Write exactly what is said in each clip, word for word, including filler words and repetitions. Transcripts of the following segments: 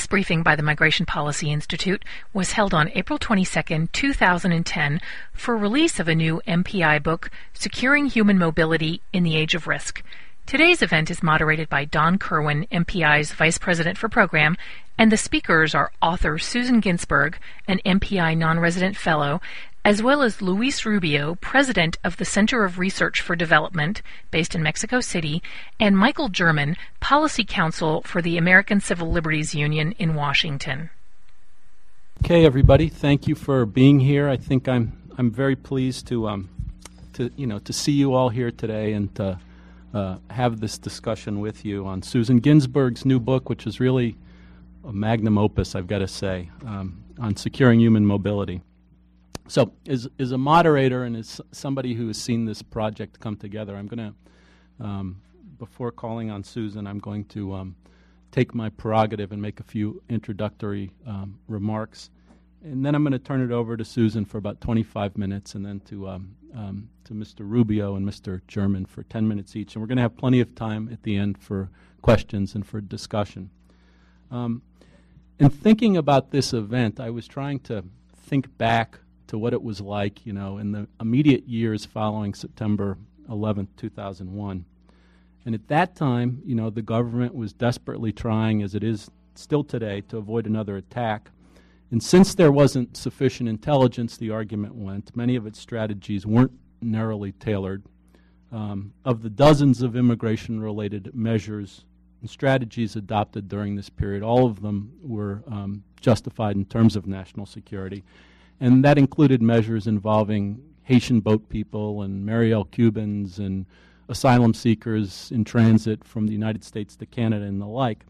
This briefing by the Migration Policy Institute was held on April twenty-second, two thousand ten for release of a new M P I book, Securing Human Mobility in the Age of Risk. Today's event is moderated by Don Kerwin, M P I's Vice President for Program, and the speakers are author Susan Ginsberg, an M P I non-resident fellow, as well as Luis Rubio, President of the Center of Research for Development, based in Mexico City, and Michael German, Policy Counsel for the American Civil Liberties Union in Washington. Okay, everybody, thank you for being here. I think I'm I'm very pleased to um to you know to see you all here today and to uh, have this discussion with you on Susan Ginsberg's new book, which is really a magnum opus, I've got to say, um, on securing human mobility. So, as, as a moderator and as somebody who has seen this project come together, I'm going to, um, before calling on Susan, I'm going to um, take my prerogative and make a few introductory um, remarks. And then I'm going to turn it over to Susan for about twenty-five minutes, and then to, um, um, to Mister Rubio and Mister German for ten minutes each. And we're going to have plenty of time at the end for questions and for discussion. Um, in thinking about this event, I was trying to think back to what it was like, you know, in the immediate years following September eleventh, two thousand one. And at that time, you know, the government was desperately trying, as it is still today, to avoid another attack. And since there wasn't sufficient intelligence, the argument went, many of its strategies weren't narrowly tailored. Um, of the dozens of immigration-related measures and strategies adopted during this period, all of them were um, justified in terms of national security. And that included measures involving Haitian boat people and Mariel Cubans and asylum seekers in transit from the United States to Canada and the like.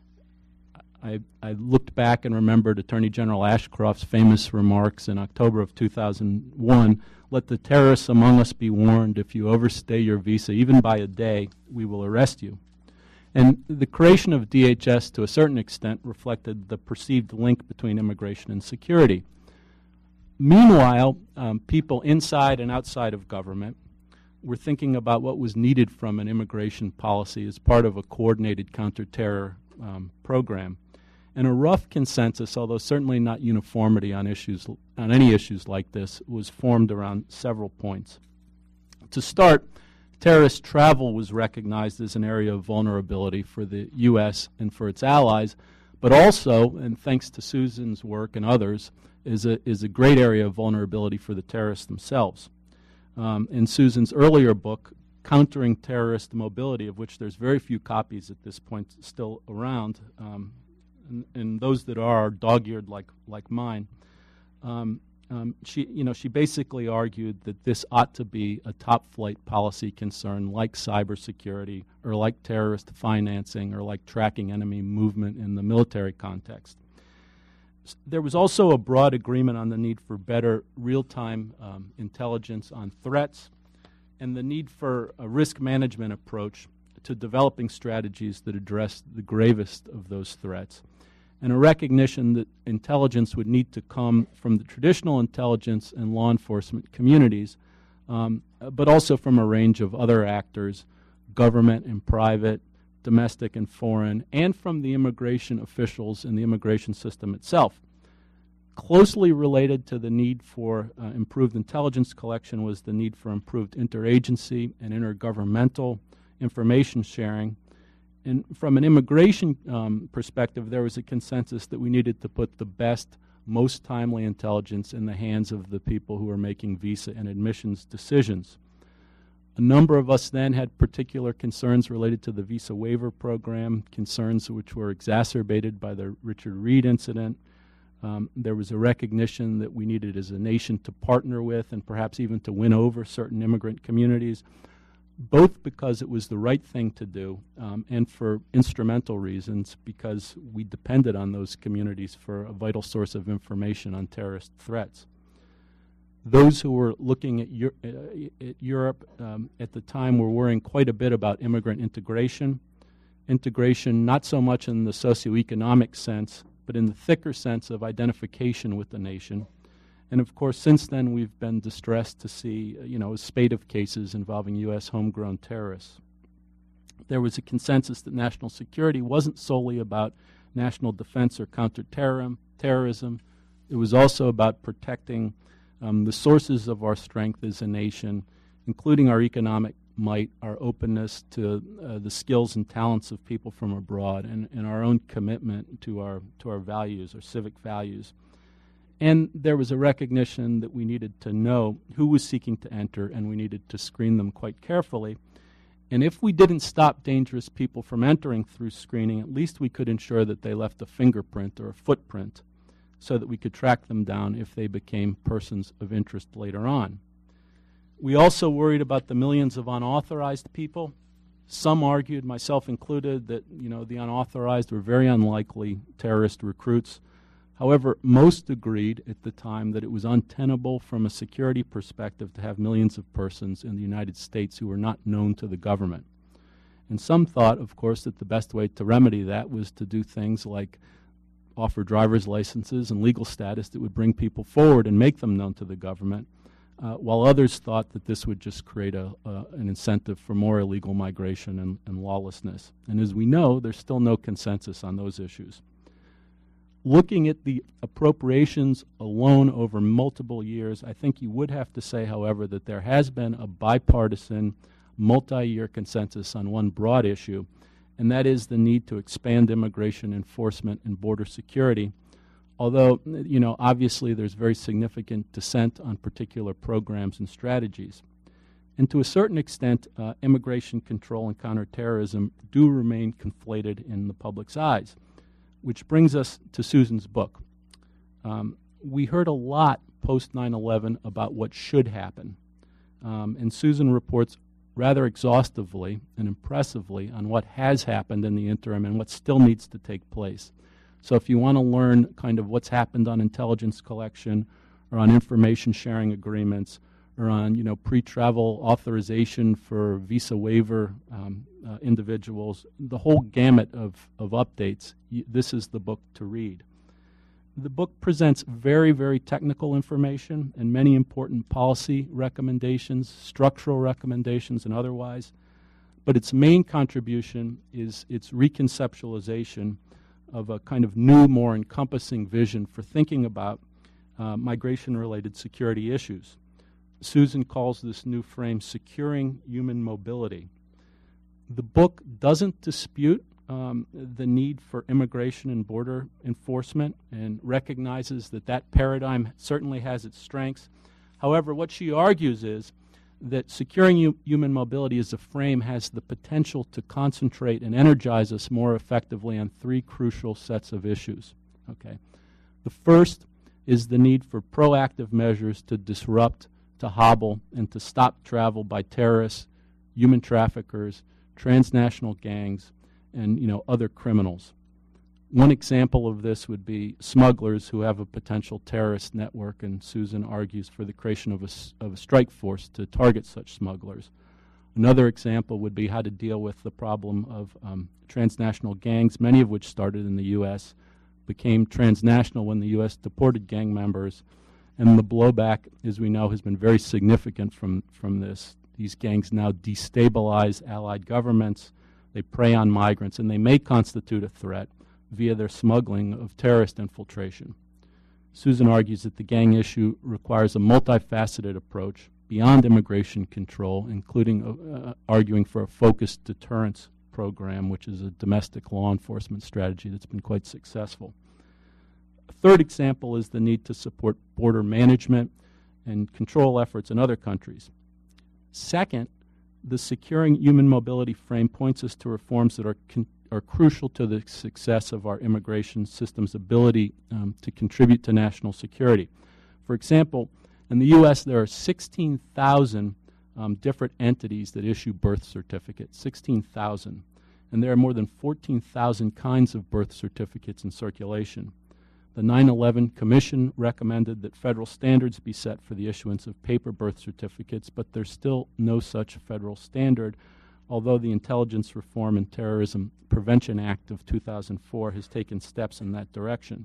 I, I looked back and remembered Attorney General Ashcroft's famous remarks in October of two thousand one, "Let the terrorists among us be warned, if you overstay your visa, even by a day, we will arrest you." And the creation of D H S, to a certain extent, reflected the perceived link between immigration and security. Meanwhile, um, people inside and outside of government were thinking about what was needed from an immigration policy as part of a coordinated counterterror um, program. And a rough consensus, although certainly not uniformity on issues on any issues like this, was formed around several points. To start, terrorist travel was recognized as an area of vulnerability for the U S and for its allies, but also, and thanks to Susan's work and others, is a, is a great area of vulnerability for the terrorists themselves. Um, in Susan's earlier book, Countering Terrorist Mobility, of which there's very few copies at this point still around, um, and, and those that are are dog-eared like, like mine, um, um, she, you know, she basically argued that this ought to be a top-flight policy concern like cybersecurity or like terrorist financing or like tracking enemy movement in the military context. There was also a broad agreement on the need for better real-time um, intelligence on threats and the need for a risk management approach to developing strategies that address the gravest of those threats, and a recognition that intelligence would need to come from the traditional intelligence and law enforcement communities, um, but also from a range of other actors, government and private, domestic and foreign, and from the immigration officials and the immigration system itself. Closely related to the need for uh, improved intelligence collection was the need for improved interagency and intergovernmental information sharing. And from an immigration um, perspective, there was a consensus that we needed to put the best, most timely intelligence in the hands of the people who are making visa and admissions decisions. A number of us then had particular concerns related to the visa waiver program, concerns which were exacerbated by the Richard Reed incident. Um, there was a recognition that we needed as a nation to partner with and perhaps even to win over certain immigrant communities, both because it was the right thing to do um, and for instrumental reasons, because we depended on those communities for a vital source of information on terrorist threats. Those who were looking at, Euro- uh, at Europe um, at the time were worrying quite a bit about immigrant integration. Integration not so much in the socioeconomic sense, but in the thicker sense of identification with the nation. And of course, since then, we've been distressed to see, uh, you know, a spate of cases involving U S homegrown terrorists. There was a consensus that national security wasn't solely about national defense or counterterrorism. It was also about protecting um, the sources of our strength as a nation, including our economic might, our openness to uh, the skills and talents of people from abroad, and, and our own commitment to our to our values, our civic values. And there was a recognition that we needed to know who was seeking to enter, and we needed to screen them quite carefully. And if we didn't stop dangerous people from entering through screening, at least we could ensure that they left a fingerprint or a footprint so that we could track them down if they became persons of interest later on. We also worried about the millions of unauthorized people. Some argued, myself included, that you know the unauthorized were very unlikely terrorist recruits. However, most agreed at the time that it was untenable from a security perspective to have millions of persons in the United States who were not known to the government. And some thought, of course, that the best way to remedy that was to do things like offer driver's licenses and legal status that would bring people forward and make them known to the government, uh, while others thought that this would just create a, uh, an incentive for more illegal migration and, and lawlessness. And as we know, there's still no consensus on those issues. Looking at the appropriations alone over multiple years, I think you would have to say, however, that there has been a bipartisan, multi-year consensus on one broad issue, and that is the need to expand immigration enforcement and border security, although, you know, obviously there's very significant dissent on particular programs and strategies. And to a certain extent, uh, immigration control and counterterrorism do remain conflated in the public's eyes. Which brings us to Susan's book. Um, we heard a lot post nine eleven about what should happen, um, and Susan reports rather exhaustively and impressively on what has happened in the interim and what still needs to take place. So if you want to learn kind of what's happened on intelligence collection or on information sharing agreements or on you know pre-travel authorization for visa waiver um, uh, individuals, the whole gamut of, of updates, y- this is the book to read. The book presents very, very technical information and many important policy recommendations, structural recommendations and otherwise, but its main contribution is its reconceptualization of a kind of new, more encompassing vision for thinking about uh, migration-related security issues. Susan calls this new frame securing human mobility. The book doesn't dispute um, the need for immigration and border enforcement and recognizes that that paradigm certainly has its strengths. However, what she argues is that securing hu- human mobility as a frame has the potential to concentrate and energize us more effectively on three crucial sets of issues. Okay. The first is the need for proactive measures to disrupt, to hobble, and to stop travel by terrorists, human traffickers, transnational gangs, and you know other criminals. One example of this would be smugglers who have a potential terrorist network, and Susan argues for the creation of a, of a strike force to target such smugglers. Another example would be how to deal with the problem of um, transnational gangs, many of which started in the U S, became transnational when the U S deported gang members, and the blowback, as we know, has been very significant from, from this. These gangs now destabilize allied governments, they prey on migrants, and they may constitute a threat via their smuggling of terrorist infiltration. Susan argues that the gang issue requires a multifaceted approach beyond immigration control, including uh, arguing for a focused deterrence program, which is a domestic law enforcement strategy that's been quite successful. A third example is the need to support border management and control efforts in other countries. Second, the securing human mobility frame points us to reforms that are con- are crucial to the success of our immigration system's ability um, to contribute to national security. For example, in the U S there are sixteen thousand um, different entities that issue birth certificates, sixteen thousand. And there are more than fourteen thousand kinds of birth certificates in circulation. The nine eleven Commission recommended that federal standards be set for the issuance of paper birth certificates, but there's still no such federal standard, although the Intelligence Reform and Terrorism Prevention Act of two thousand four has taken steps in that direction.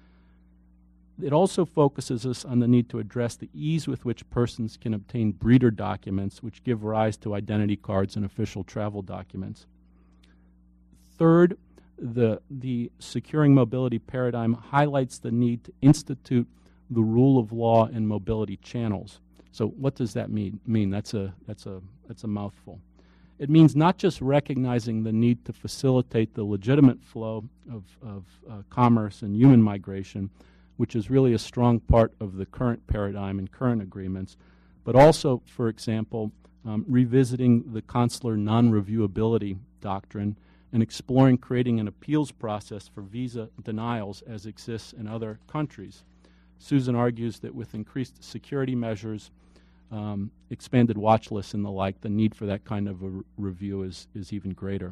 It also focuses us on the need to address the ease with which persons can obtain breeder documents, which give rise to identity cards and official travel documents. Third, the, the securing mobility paradigm highlights the need to institute the rule of law in mobility channels. So what does that mean? mean? That's a, that's a, that's a mouthful. It means not just recognizing the need to facilitate the legitimate flow of, of uh, commerce and human migration, which is really a strong part of the current paradigm and current agreements, but also, for example, um, revisiting the consular non-reviewability doctrine and exploring creating an appeals process for visa denials as exists in other countries. Susan argues that with increased security measures, um, expanded watch lists and the like, the need for that kind of a re- review is, is even greater.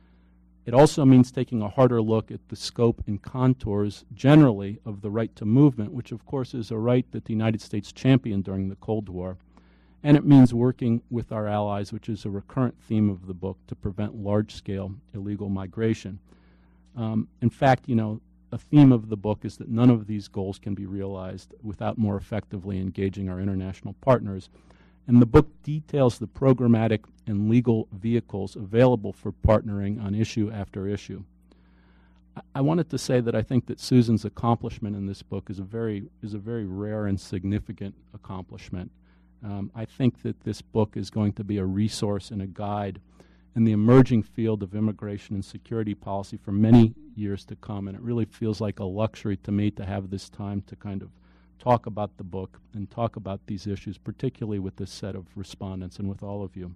It also means taking a harder look at the scope and contours generally of the right to movement, which of course is a right that the United States championed during the Cold War. And it means working with our allies, which is a recurrent theme of the book, to prevent large-scale illegal migration. Um, in fact, you know, a theme of the book is that none of these goals can be realized without more effectively engaging our international partners. And the book details the programmatic and legal vehicles available for partnering on issue after issue. I, I wanted to say that I think that Susan's accomplishment in this book is a very, is a very rare and significant accomplishment. Um, I think that this book is going to be a resource and a guide in the emerging field of immigration and security policy for many years to come, and it really feels like a luxury to me to have this time to kind of talk about the book and talk about these issues, particularly with this set of respondents and with all of you.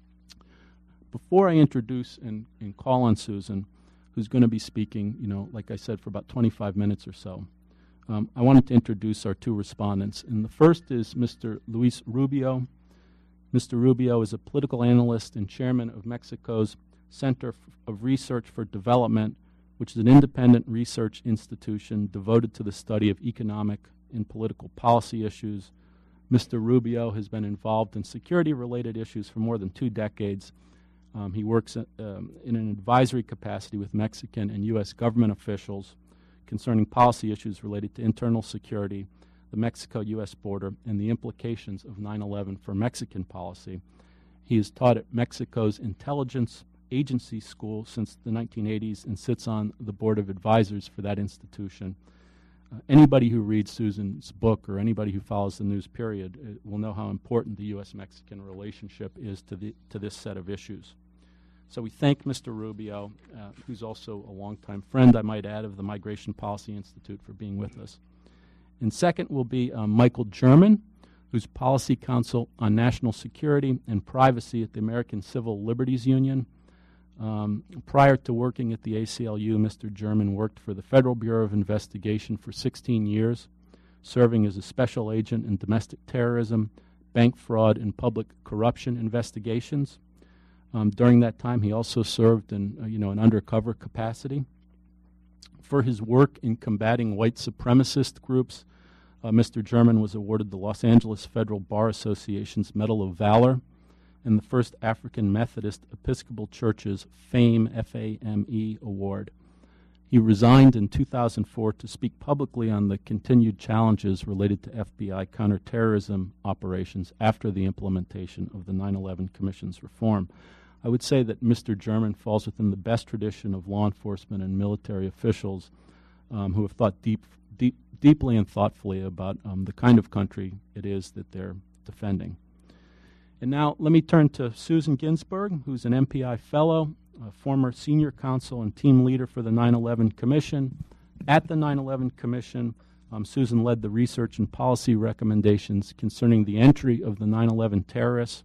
Before I introduce and, and call on Susan, who's going to be speaking, you know, like I said, for about twenty-five minutes or so, um, I wanted to introduce our two respondents. And the first is Mister Luis Rubio. Mister Rubio is a political analyst and chairman of Mexico's Center of Research for Development, which is an independent research institution devoted to the study of economic and political policy issues. Mister Rubio has been involved in security-related issues for more than two decades. Um, he works at, um, in an advisory capacity with Mexican and U S government officials concerning policy issues related to internal security, the Mexico-U S border, and the implications of nine eleven for Mexican policy. He has taught at Mexico's Intelligence Agency School since the nineteen eighties and sits on the board of advisors for that institution. Uh, anybody who reads Susan's book or anybody who follows the news period uh, will know how important the U S Mexican relationship is to, the, to this set of issues. So we thank Mister Rubio, uh, who's also a longtime friend, I might add, of the Migration Policy Institute, for being with us. And second will be um, Michael German, who's Policy Counsel on National Security and Privacy at the American Civil Liberties Union. Um, prior to working at the A C L U, Mister German worked for the Federal Bureau of Investigation for sixteen years, serving as a special agent in domestic terrorism, bank fraud, and public corruption investigations. Um, during that time, he also served in uh, you know, an undercover capacity. For his work in combating white supremacist groups, uh, Mister German was awarded the Los Angeles Federal Bar Association's Medal of Valor and the first African Methodist Episcopal Church's FAME, F A M E award. He resigned in two thousand four to speak publicly on the continued challenges related to F B I counterterrorism operations after the implementation of the nine eleven Commission's reform. I would say that Mister German falls within the best tradition of law enforcement and military officials um, who have thought deep, deep, deeply and thoughtfully about um, the kind of country it is that they're defending. And now let me turn to Susan Ginsburg, who's an M P I fellow, a former senior counsel and team leader for the nine eleven Commission. At the nine eleven Commission, um, Susan led the research and policy recommendations concerning the entry of the nine eleven terrorists,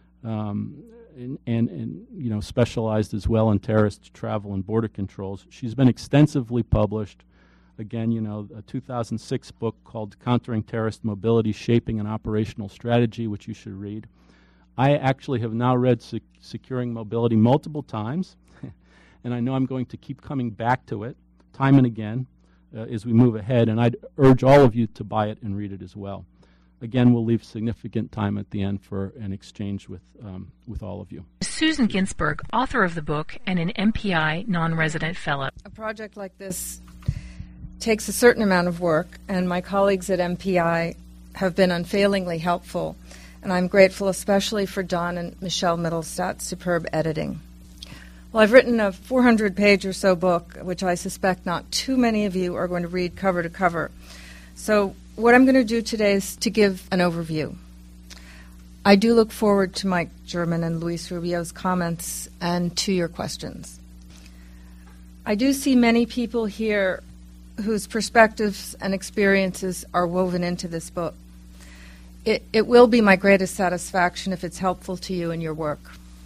um, and, and, and you know, specialized as well in terrorist travel and border controls. She's been extensively published. Again, you know, a two thousand six book called Countering Terrorist Mobility, Shaping an Operational Strategy, which you should read. I actually have now read Sec- Securing Mobility multiple times, and I know I'm going to keep coming back to it time and again uh, as we move ahead, and I'd urge all of you to buy it and read it as well. Again, we'll leave significant time at the end for an exchange with, um, with all of you. Susan Ginsburg, author of the book and an M P I non-resident fellow. A project like this takes a certain amount of work, and my colleagues at M P I have been unfailingly helpful. And I'm grateful especially for Don and Michelle Mittelstadt's superb editing. Well, I've written a four hundred page or so book, which I suspect not too many of you are going to read cover to cover. So what I'm going to do today is to give an overview. I do look forward to Mike German and Luis Rubio's comments and to your questions. I do see many people here whose perspectives and experiences are woven into this book. It, it will be my greatest satisfaction if it's helpful to you in your work.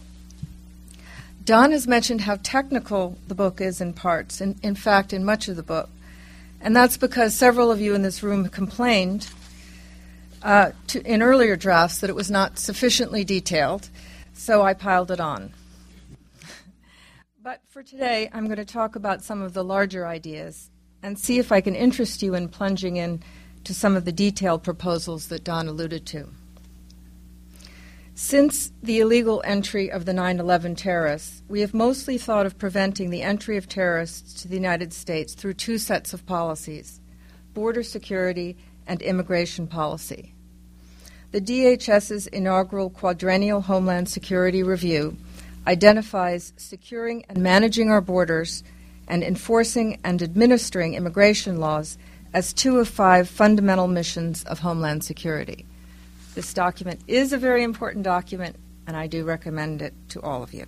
Don has mentioned how technical the book is in parts, and in fact in much of the book. And that's because several of you in this room complained uh, to, in earlier drafts that it was not sufficiently detailed, so I piled it on. But for today, I'm going to talk about some of the larger ideas and see if I can interest you in plunging in to some of the detailed proposals that Don alluded to. Since the illegal entry of the nine eleven terrorists, we have mostly thought of preventing the entry of terrorists to the United States through two sets of policies: border security and immigration policy. The D H S's inaugural quadrennial Homeland Security Review identifies securing and managing our borders and enforcing and administering immigration laws as two of five fundamental missions of Homeland Security. This document is a very important document, and I do recommend it to all of you.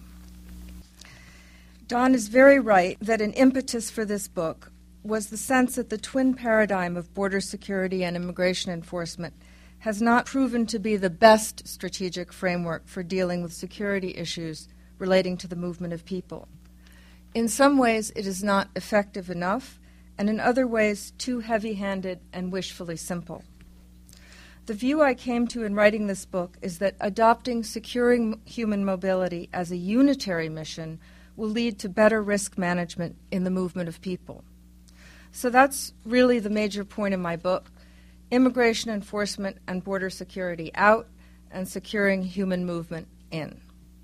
Don is very right that an impetus for this book was the sense that the twin paradigm of border security and immigration enforcement has not proven to be the best strategic framework for dealing with security issues relating to the movement of people. In some ways, it is not effective enough, and in other ways, too heavy-handed and wishfully simple. The view I came to in writing this book is that adopting securing human mobility as a unitary mission will lead to better risk management in the movement of people. So that's really the major point in my book: immigration enforcement and border security out, and securing human movement in.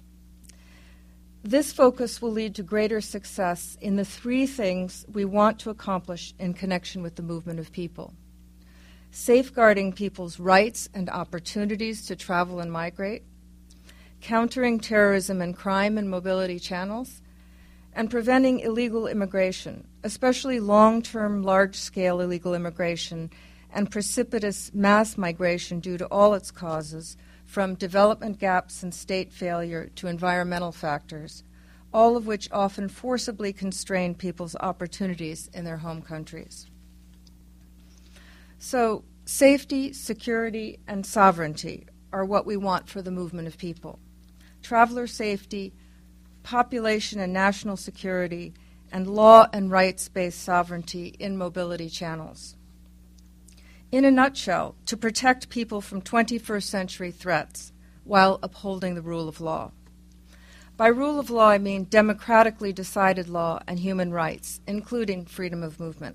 This focus will lead to greater success in the three things we want to accomplish in connection with the movement of people: safeguarding people's rights and opportunities to travel and migrate, countering terrorism and crime in mobility channels, and preventing illegal immigration, especially long-term, large-scale illegal immigration and precipitous mass migration due to all its causes, from development gaps and state failure to environmental factors, all of which often forcibly constrain people's opportunities in their home countries. So safety, security, and sovereignty are what we want for the movement of people: traveler safety, population and national security, and law and rights-based sovereignty in mobility channels. In a nutshell, to protect people from twenty-first century threats while upholding the rule of law. By rule of law, I mean democratically decided law and human rights, including freedom of movement.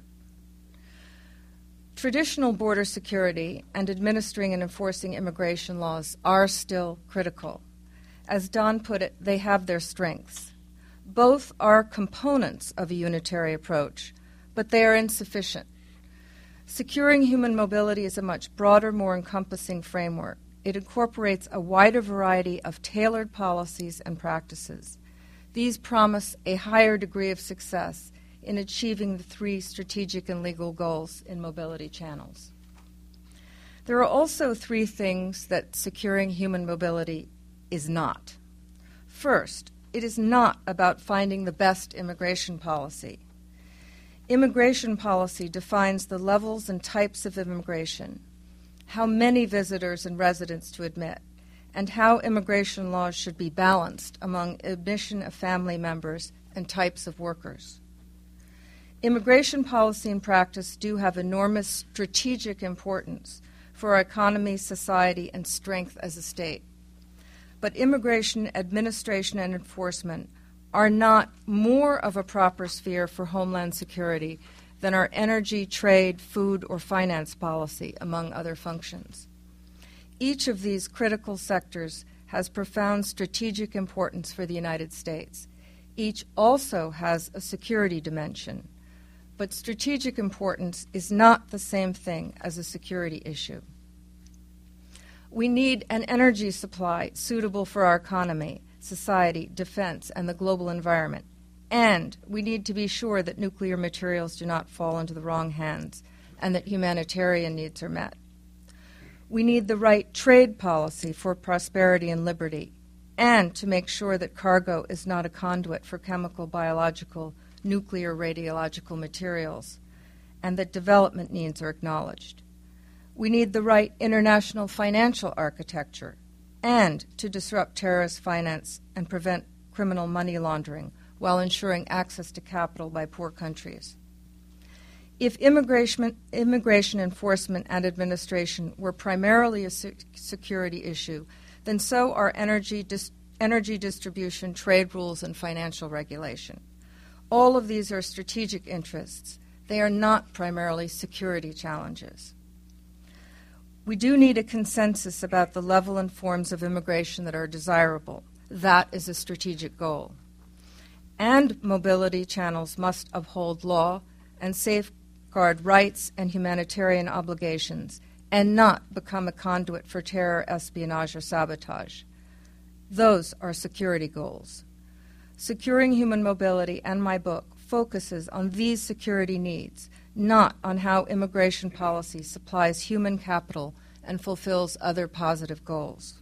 Traditional border security and administering and enforcing immigration laws are still critical. As Don put it, they have their strengths. Both are components of a unitary approach, but they are insufficient. Securing human mobility is a much broader, more encompassing framework. It incorporates a wider variety of tailored policies and practices. These promise a higher degree of success in achieving the three strategic and legal goals in mobility channels. There are also three things that securing human mobility is not. First, it is not about finding the best immigration policy. Immigration policy defines the levels and types of immigration, how many visitors and residents to admit, and how immigration laws should be balanced among admission of family members and types of workers. Immigration policy and practice do have enormous strategic importance for our economy, society, and strength as a state. But immigration administration and enforcement are not more of a proper sphere for Homeland Security than our energy, trade, food, or finance policy, among other functions. Each of these critical sectors has profound strategic importance for the United States. Each also has a security dimension. But strategic importance is not the same thing as a security issue. We need an energy supply suitable for our economy, society, defense, and the global environment. And we need to be sure that nuclear materials do not fall into the wrong hands and that humanitarian needs are met. We need the right trade policy for prosperity and liberty, and to make sure that cargo is not a conduit for chemical, biological, nuclear, radiological materials, and that development needs are acknowledged. We need the right international financial architecture, and to disrupt terrorist finance and prevent criminal money laundering while ensuring access to capital by poor countries. If immigration, immigration enforcement and administration were primarily a se- security issue, then so are energy, dis- energy distribution, trade rules, and financial regulation. All of these are strategic interests. They are not primarily security challenges. We do need a consensus about the level and forms of immigration that are desirable. That is a strategic goal. And mobility channels must uphold law and safeguard rights and humanitarian obligations, and not become a conduit for terror, espionage, or sabotage. Those are security goals. Securing Human Mobility and my book focuses on these security needs, not on how immigration policy supplies human capital and fulfills other positive goals.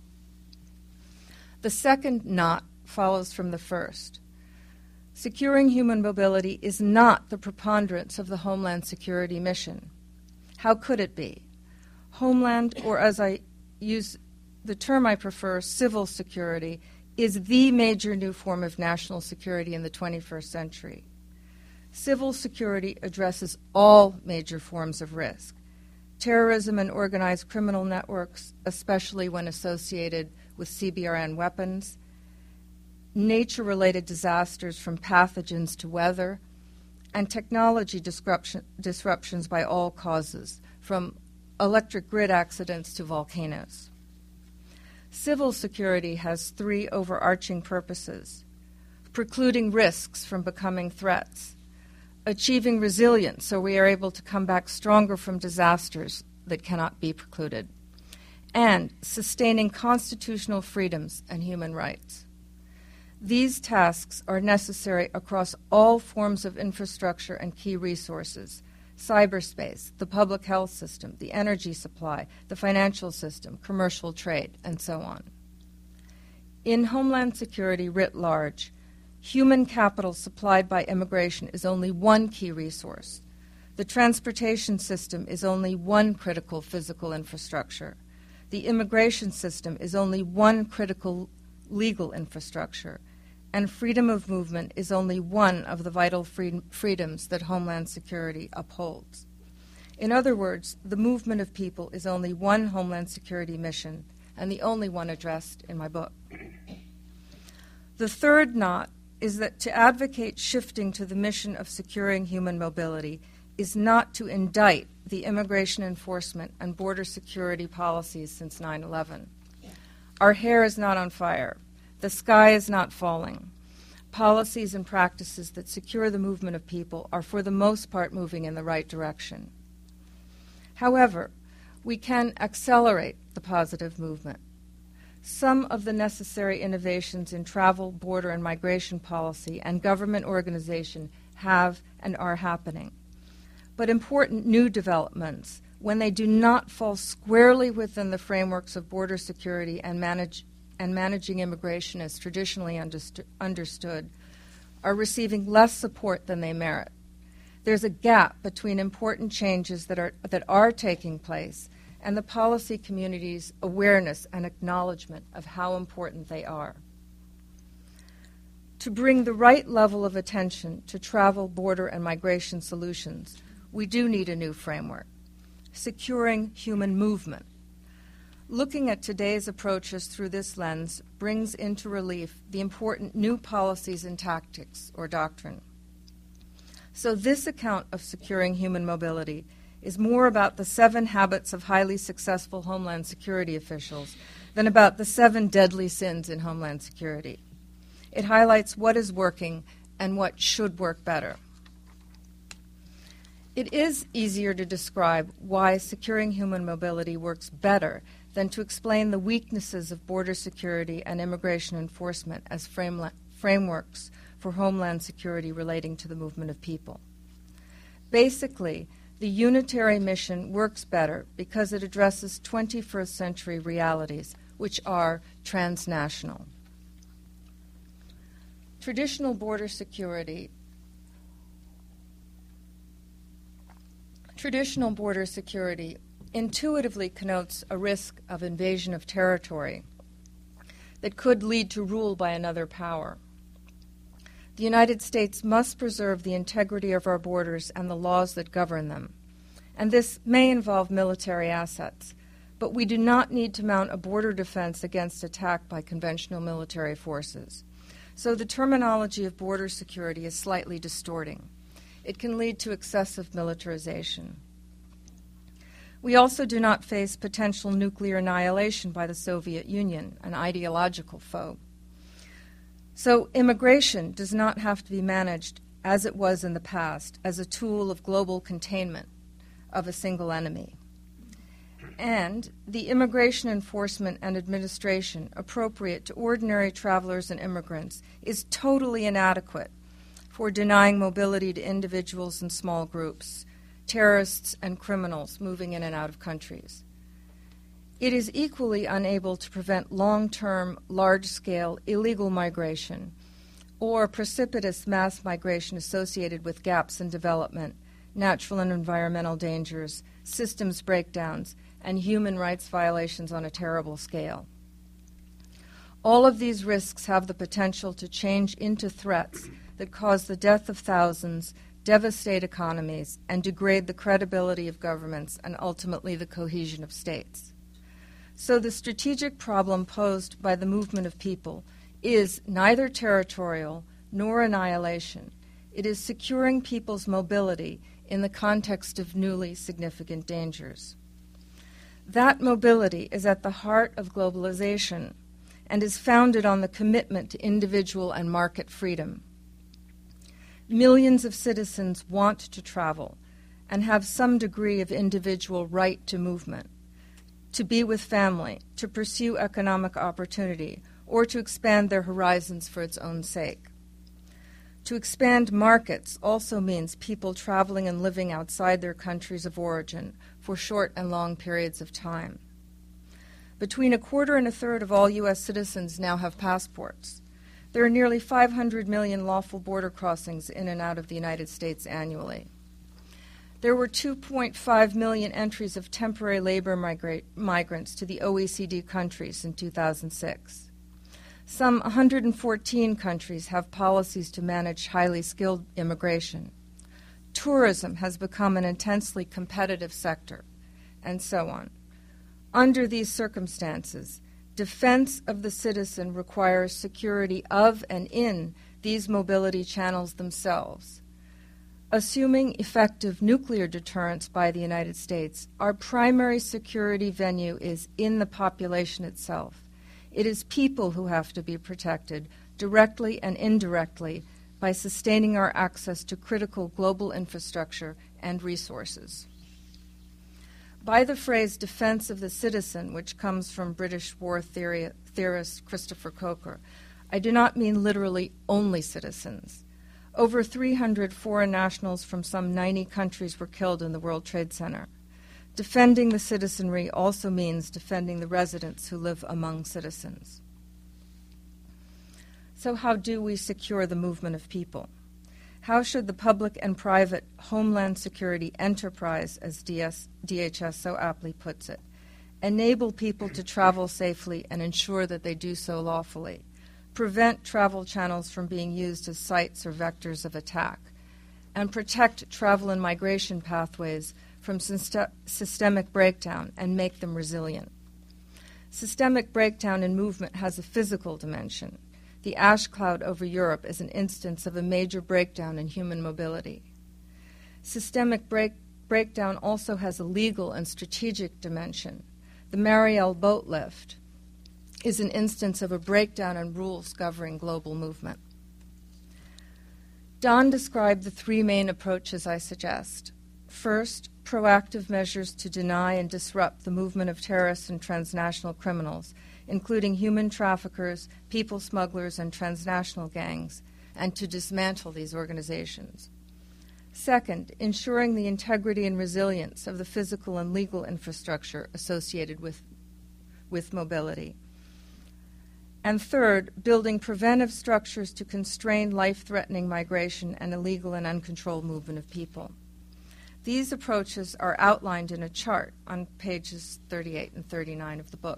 The second not follows from the first. Securing human mobility is not the preponderance of the Homeland Security mission. How could it be? Homeland, or as I use the term I prefer, civil security, is the major new form of national security in the twenty-first century. Civil security addresses all major forms of risk. Terrorism and organized criminal networks, especially when associated with C B R N weapons, nature-related disasters from pathogens to weather, and technology disruption, disruptions by all causes, from electric grid accidents to volcanoes. Civil security has three overarching purposes: precluding risks from becoming threats, achieving resilience so we are able to come back stronger from disasters that cannot be precluded, and sustaining constitutional freedoms and human rights. These tasks are necessary across all forms of infrastructure and key resources: cyberspace, the public health system, the energy supply, the financial system, commercial trade, and so on. In Homeland Security writ large, human capital supplied by immigration is only one key resource. The transportation system is only one critical physical infrastructure. The immigration system is only one critical legal infrastructure. And freedom of movement is only one of the vital free- freedoms that Homeland Security upholds. In other words, the movement of people is only one Homeland Security mission, and the only one addressed in my book. The third knot is that to advocate shifting to the mission of securing human mobility is not to indict the immigration enforcement and border security policies since nine eleven. Our hair is not on fire. The sky is not falling. Policies and practices that secure the movement of people are for the most part moving in the right direction. However, we can accelerate the positive movement. Some of the necessary innovations in travel, border, and migration policy and government organization have and are happening. But important new developments, when they do not fall squarely within the frameworks of border security and manage and managing immigration as traditionally understu- understood, are receiving less support than they merit. There's a gap between important changes that are, that are taking place and the policy community's awareness and acknowledgement of how important they are. To bring the right level of attention to travel, border, and migration solutions, we do need a new framework: securing human movement. Looking at today's approaches through this lens brings into relief the important new policies and tactics or doctrine. So this account of securing human mobility is more about the seven habits of highly successful Homeland Security officials than about the seven deadly sins in Homeland Security. It highlights what is working and what should work better. It is easier to describe why securing human mobility works better than to explain the weaknesses of border security and immigration enforcement as frame- frameworks for homeland security relating to the movement of people. Basically, the unitary mission works better because it addresses twenty-first century realities, which are transnational. Traditional border security Traditional border security intuitively connotes a risk of invasion of territory that could lead to rule by another power. The United States must preserve the integrity of our borders and the laws that govern them, and this may involve military assets, but we do not need to mount a border defense against attack by conventional military forces. So the terminology of border security is slightly distorting. It can lead to excessive militarization. We also do not face potential nuclear annihilation by the Soviet Union, an ideological foe. So immigration does not have to be managed, as it was in the past, as a tool of global containment of a single enemy. And the immigration enforcement and administration appropriate to ordinary travelers and immigrants is totally inadequate for denying mobility to individuals and small groups, terrorists and criminals moving in and out of countries. It is equally unable to prevent long-term, large-scale illegal migration or precipitous mass migration associated with gaps in development, natural and environmental dangers, systems breakdowns, and human rights violations on a terrible scale. All of these risks have the potential to change into threats that cause the death of thousands, devastate economies, and degrade the credibility of governments and ultimately the cohesion of states. So the strategic problem posed by the movement of people is neither territorial nor annihilation. It is securing people's mobility in the context of newly significant dangers. That mobility is at the heart of globalization and is founded on the commitment to individual and market freedom. Millions of citizens want to travel and have some degree of individual right to movement, to be with family, to pursue economic opportunity, or to expand their horizons for its own sake. To expand markets also means people traveling and living outside their countries of origin for short and long periods of time. Between a quarter and a third of all U S citizens now have passports. There are nearly five hundred million lawful border crossings in and out of the United States annually. There were two point five million entries of temporary labor migra- migrants to the O E C D countries in two thousand six. Some one hundred fourteen countries have policies to manage highly skilled immigration. Tourism has become an intensely competitive sector, and so on. Under these circumstances, defense of the citizen requires security of and in these mobility channels themselves. Assuming effective nuclear deterrence by the United States, our primary security venue is in the population itself. It is people who have to be protected, directly and indirectly, by sustaining our access to critical global infrastructure and resources. By the phrase defense of the citizen, which comes from British war theory, theorist Christopher Coker, I do not mean literally only citizens. Over three hundred foreign nationals from some ninety countries were killed in the World Trade Center. Defending the citizenry also means defending the residents who live among citizens. So how do we secure the movement of people? How should the public and private homeland security enterprise, as D S, D H S so aptly puts it, enable people to travel safely and ensure that they do so lawfully, prevent travel channels from being used as sites or vectors of attack, and protect travel and migration pathways from syst- systemic breakdown and make them resilient? Systemic breakdown in movement has a physical dimension. The ash cloud over Europe is an instance of a major breakdown in human mobility. Systemic break- breakdown also has a legal and strategic dimension. The Mariel boat lift is an instance of a breakdown in rules governing global movement. Don described the three main approaches I suggest. First, proactive measures to deny and disrupt the movement of terrorists and transnational criminals, including human traffickers, people smugglers, and transnational gangs, and to dismantle these organizations. Second, ensuring the integrity and resilience of the physical and legal infrastructure associated with, with mobility. And third, building preventive structures to constrain life-threatening migration and illegal and uncontrolled movement of people. These approaches are outlined in a chart on pages thirty-eight and thirty-nine of the book.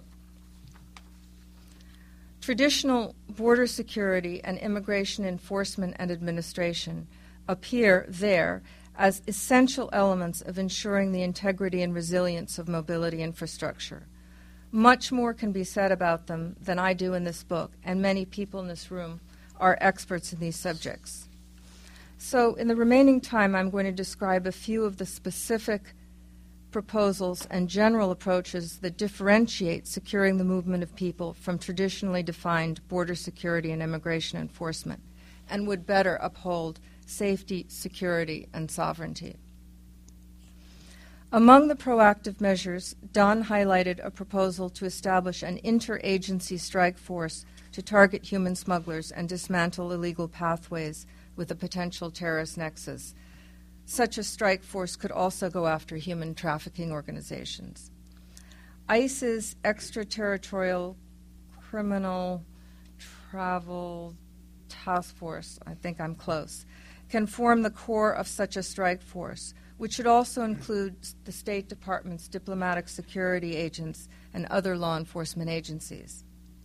Traditional border security and immigration enforcement and administration appear there as essential elements of ensuring the integrity and resilience of mobility infrastructure. Much more can be said about them than I do in this book, and many people in this room are experts in these subjects. So in the remaining time, I'm going to describe a few of the specific proposals and general approaches that differentiate securing the movement of people from traditionally defined border security and immigration enforcement, and would better uphold safety, security, and sovereignty. Among the proactive measures, Don highlighted a proposal to establish an interagency strike force to target human smugglers and dismantle illegal pathways with a potential terrorist nexus. Such a strike force could also go after human trafficking organizations. ICE's extraterritorial criminal travel task force, I think I'm close, can form the core of such a strike force, which should also include the State Department's diplomatic security agents and other law enforcement agencies.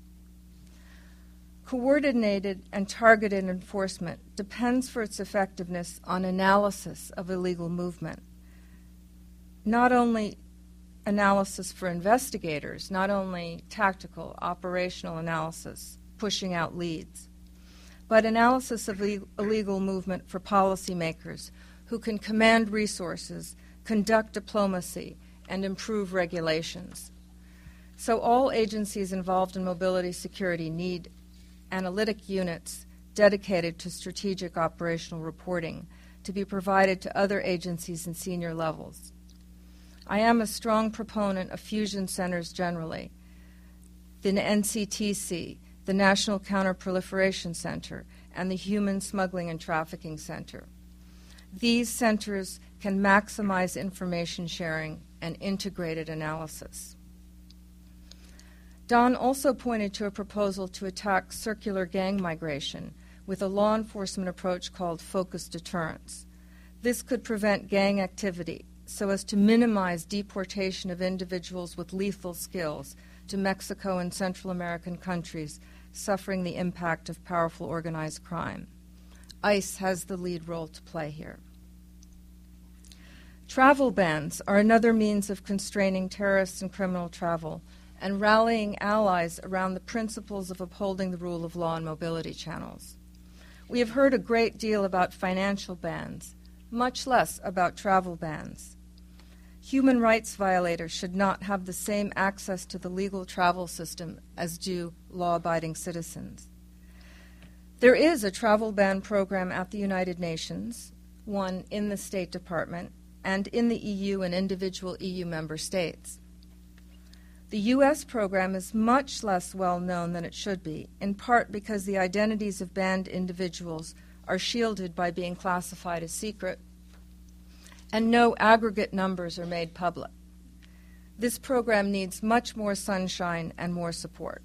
Coordinated and targeted enforcement depends for its effectiveness on analysis of illegal movement. Not only analysis for investigators, not only tactical, operational analysis, pushing out leads, but analysis of le- illegal movement for policymakers who can command resources, conduct diplomacy, and improve regulations. So all agencies involved in mobility security need analytic units dedicated to strategic operational reporting to be provided to other agencies and senior levels. I am a strong proponent of fusion centers generally. The N C T C, the National Counterproliferation Center, and the Human Smuggling and Trafficking Center. These centers can maximize information sharing and integrated analysis. Don also pointed to a proposal to attack circular gang migration with a law enforcement approach called focused deterrence. This could prevent gang activity so as to minimize deportation of individuals with lethal skills to Mexico and Central American countries suffering the impact of powerful organized crime. ICE has the lead role to play here. Travel bans are another means of constraining terrorists and criminal travel and rallying allies around the principles of upholding the rule of law in mobility channels. We have heard a great deal about financial bans, much less about travel bans. Human rights violators should not have the same access to the legal travel system as do law-abiding citizens. There is a travel ban program at the United Nations, one in the State Department, and in the E U and individual E U member states. The U S program is much less well known than it should be, in part because the identities of banned individuals are shielded by being classified as secret, and no aggregate numbers are made public. This program needs much more sunshine and more support.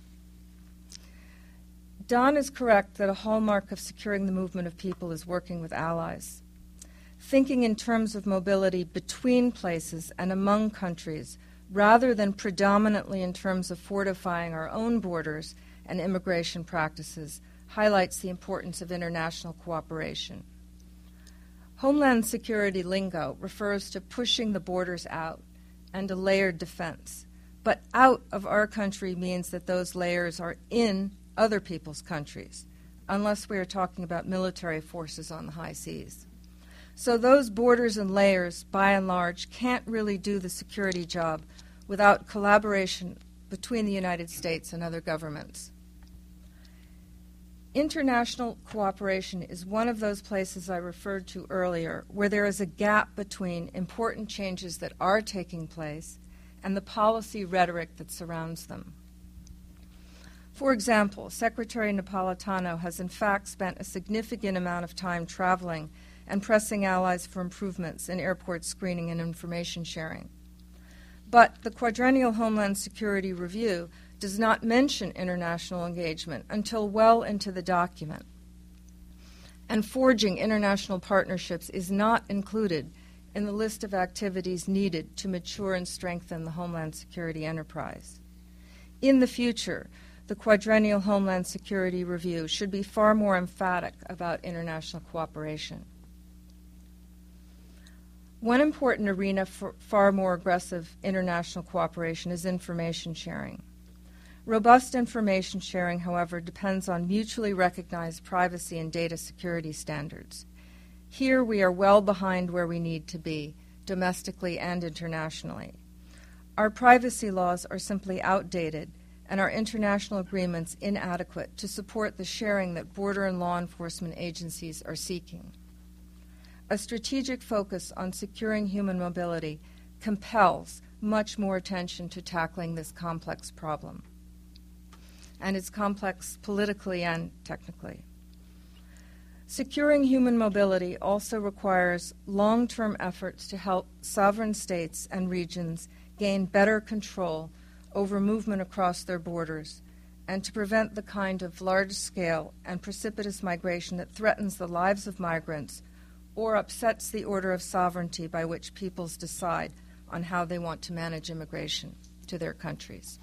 Don is correct that a hallmark of securing the movement of people is working with allies. Thinking in terms of mobility between places and among countries, rather than predominantly in terms of fortifying our own borders and immigration practices, highlights the importance of international cooperation. Homeland security lingo refers to pushing the borders out and a layered defense. But out of our country means that those layers are in other people's countries, unless we are talking about military forces on the high seas. So those borders and layers, by and large, can't really do the security job without collaboration between the United States and other governments. International cooperation is one of those places I referred to earlier where there is a gap between important changes that are taking place and the policy rhetoric that surrounds them. For example, Secretary Napolitano has in fact spent a significant amount of time traveling and pressing allies for improvements in airport screening and information sharing. But the Quadrennial Homeland Security Review does not mention international engagement until well into the document. And forging international partnerships is not included in the list of activities needed to mature and strengthen the Homeland Security enterprise. In the future, the Quadrennial Homeland Security Review should be far more emphatic about international cooperation. One important arena for far more aggressive international cooperation is information sharing. Robust information sharing, however, depends on mutually recognized privacy and data security standards. Here we are well behind where we need to be, domestically and internationally. Our privacy laws are simply outdated, and our international agreements inadequate to support the sharing that border and law enforcement agencies are seeking. A strategic focus on securing human mobility compels much more attention to tackling this complex problem. And it's complex politically and technically. Securing human mobility also requires long-term efforts to help sovereign states and regions gain better control over movement across their borders and to prevent the kind of large-scale and precipitous migration that threatens the lives of migrants or upsets the order of sovereignty by which peoples decide on how they want to manage immigration to their countries.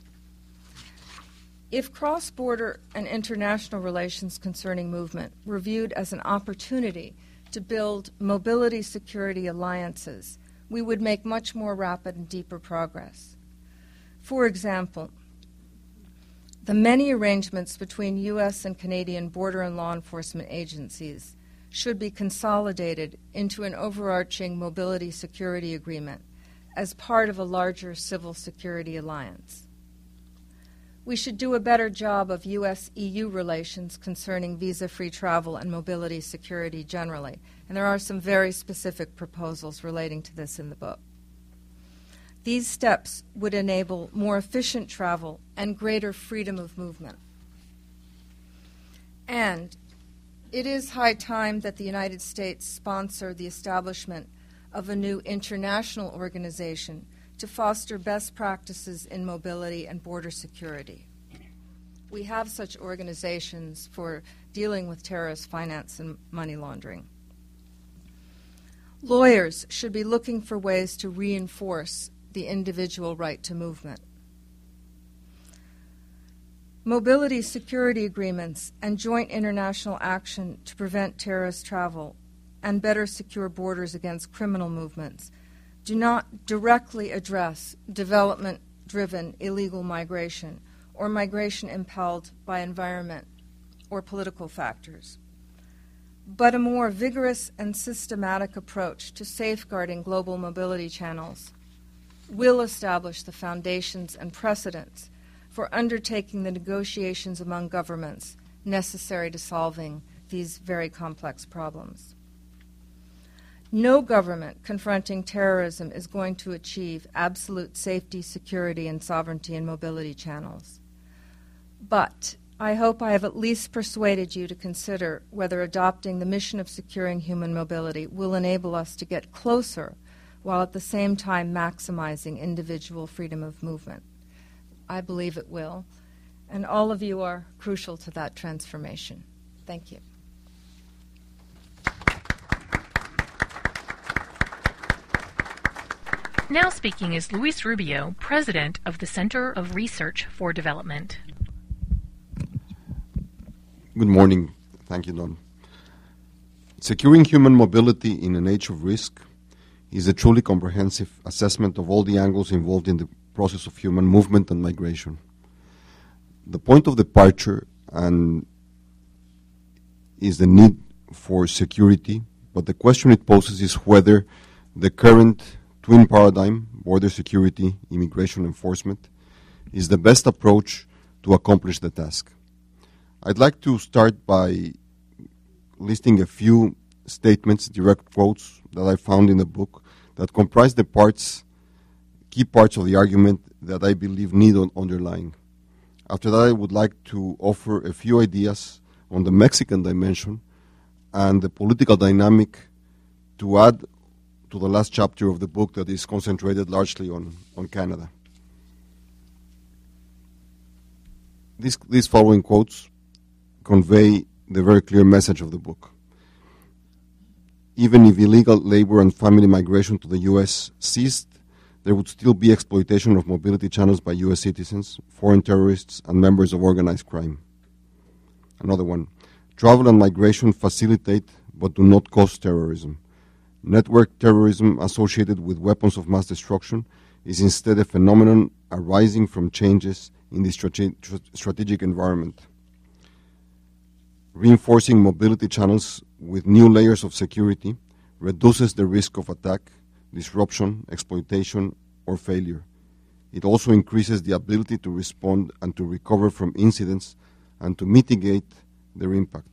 If cross-border and international relations concerning movement were viewed as an opportunity to build mobility security alliances, we would make much more rapid and deeper progress. For example, the many arrangements between U S and Canadian border and law enforcement agencies should be consolidated into an overarching mobility security agreement as part of a larger civil security alliance. We should do a better job of U S E U relations concerning visa-free travel and mobility security generally, and there are some very specific proposals relating to this in the book. These steps would enable more efficient travel and greater freedom of movement. And it is high time that the United States sponsor the establishment of a new international organization to foster best practices in mobility and border security. We have such organizations for dealing with terrorist finance and money laundering. Lawyers should be looking for ways to reinforce the individual right to movement. Mobility security agreements and joint international action to prevent terrorist travel and better secure borders against criminal movements do not directly address development-driven illegal migration or migration impelled by environment or political factors. But a more vigorous and systematic approach to safeguarding global mobility channels will establish the foundations and precedents for undertaking the negotiations among governments necessary to solving these very complex problems. No government confronting terrorism is going to achieve absolute safety, security, and sovereignty in mobility channels. But I hope I have at least persuaded you to consider whether adopting the mission of securing human mobility will enable us to get closer while at the same time maximizing individual freedom of movement. I believe it will, and all of you are crucial to that transformation. Thank you. Now speaking is Luis Rubio, President of the Center of Research for Development. Good morning. Thank you, Don. Securing human mobility in an age of risk is a truly comprehensive assessment of all the angles involved in the process of human movement and migration. The point of departure and is the need for security, but the question it poses is whether the current twin paradigm, border security, immigration enforcement, is the best approach to accomplish the task. I'd like to start by listing a few statements, direct quotes that I found in the book that comprise the parts, key parts of the argument that I believe need on underlying. After that, I would like to offer a few ideas on the Mexican dimension and the political dynamic to add to the last chapter of the book that is concentrated largely on, on Canada. These, these following quotes convey the very clear message of the book. Even if illegal labor and family migration to the U S ceased, there would still be exploitation of mobility channels by U S citizens, foreign terrorists, and members of organized crime. Another one. Travel and migration facilitate but do not cause terrorism. Network terrorism associated with weapons of mass destruction is instead a phenomenon arising from changes in the strate- strategic environment. Reinforcing mobility channels with new layers of security reduces the risk of attack, disruption, exploitation, or failure. It also increases the ability to respond and to recover from incidents and to mitigate their impact.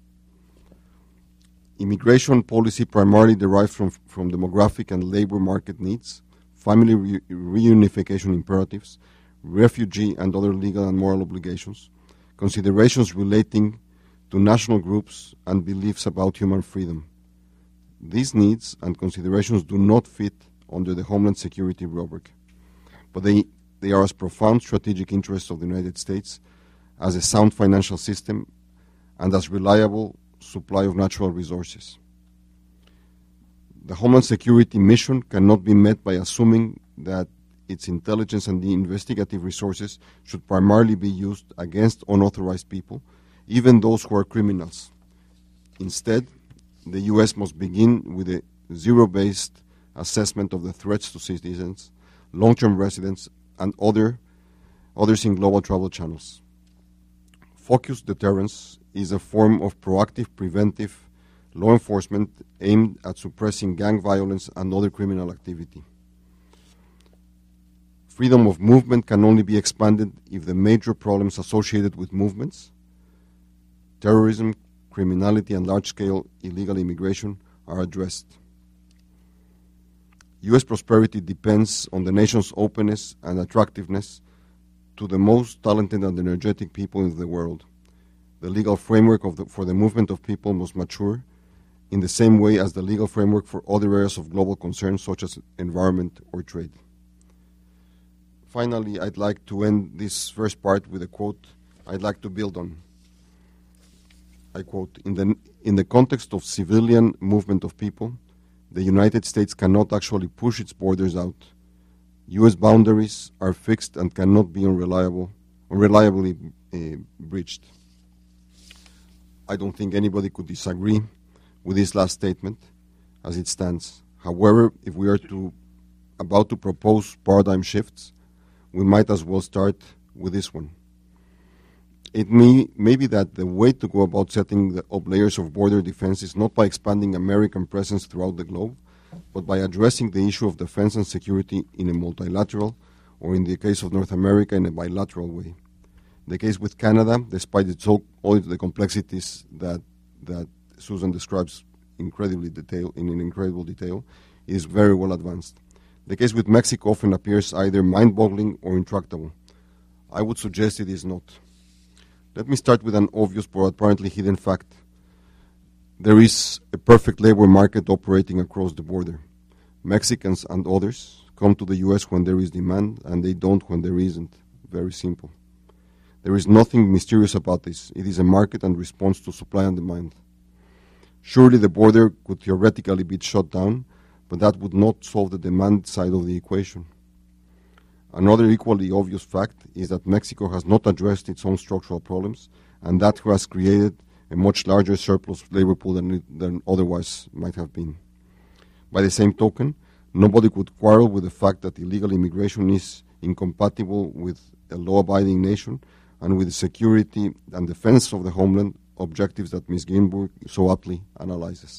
Immigration policy primarily derives from, from demographic and labor market needs, family re- reunification imperatives, refugee and other legal and moral obligations, considerations relating to national groups and beliefs about human freedom. These needs and considerations do not fit under the Homeland Security rubric, but they, they are as profound strategic interests of the United States as a sound financial system and as reliable supply of natural resources. The Homeland Security mission cannot be met by assuming that its intelligence and the investigative resources should primarily be used against unauthorized people, even those who are criminals. Instead, the U S must begin with a zero-based assessment of the threats to citizens, long-term residents, and other, others in global travel channels. Focused deterrence is a form of proactive, preventive law enforcement aimed at suppressing gang violence and other criminal activity. Freedom of movement can only be expanded if the major problems associated with movements, terrorism, criminality, and large-scale illegal immigration, are addressed. U S prosperity depends on the nation's openness and attractiveness to the most talented and energetic people in the world. The legal framework of the, for the movement of people must mature in the same way as the legal framework for other areas of global concern, such as environment or trade. Finally, I'd like to end this first part with a quote I'd like to build on. I quote, in the, in the context of civilian movement of people, the United States cannot actually push its borders out. U S boundaries are fixed and cannot be unreliable, unreliably uh, breached. I don't think anybody could disagree with this last statement as it stands. However, if we are to about to propose paradigm shifts, we might as well start with this one. It may, may be that the way to go about setting the, up layers of border defense is not by expanding American presence throughout the globe, but by addressing the issue of defense and security in a multilateral, or in the case of North America, in a bilateral way. The case with Canada, despite its all, all the complexities that that Susan describes incredibly detail in an incredible detail, is very well advanced. The case with Mexico often appears either mind-boggling or intractable. I would suggest it is not. Let me start with an obvious but apparently hidden fact. There is a perfect labor market operating across the border. Mexicans and others come to the U S when there is demand, and they don't when there isn't. Very simple. There is nothing mysterious about this. It is a market and response to supply and demand. Surely the border could theoretically be shut down, but that would not solve the demand side of the equation. Another equally obvious fact is that Mexico has not addressed its own structural problems, and that has created a much larger surplus labor pool than, it, than otherwise might have been. By the same token, nobody could quarrel with the fact that illegal immigration is incompatible with a law-abiding nation and with the security and defense of the homeland, objectives that Miz Greenberg so aptly analyzes.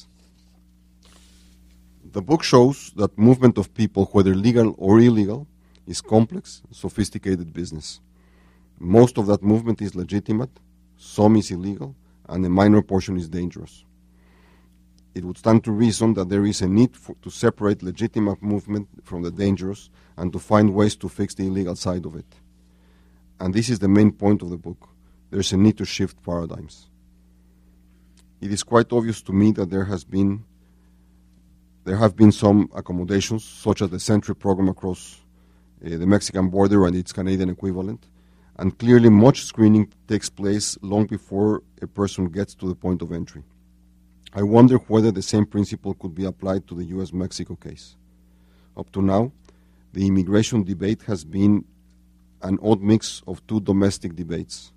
The book shows that movement of people, whether legal or illegal, is complex, sophisticated business. Most of that movement is legitimate, some is illegal, and a minor portion is dangerous. It would stand to reason that there is a need for, to separate legitimate movement from the dangerous and to find ways to fix the illegal side of it. And this is the main point of the book. There's a need to shift paradigms. It is quite obvious to me that there has been there have been some accommodations, such as the Sentry program across uh, the Mexican border and its Canadian equivalent, and clearly much screening takes place long before a person gets to the point of entry. I wonder whether the same principle could be applied to the U S Mexico case. Up to now, the immigration debate has been an odd mix of two domestic debates.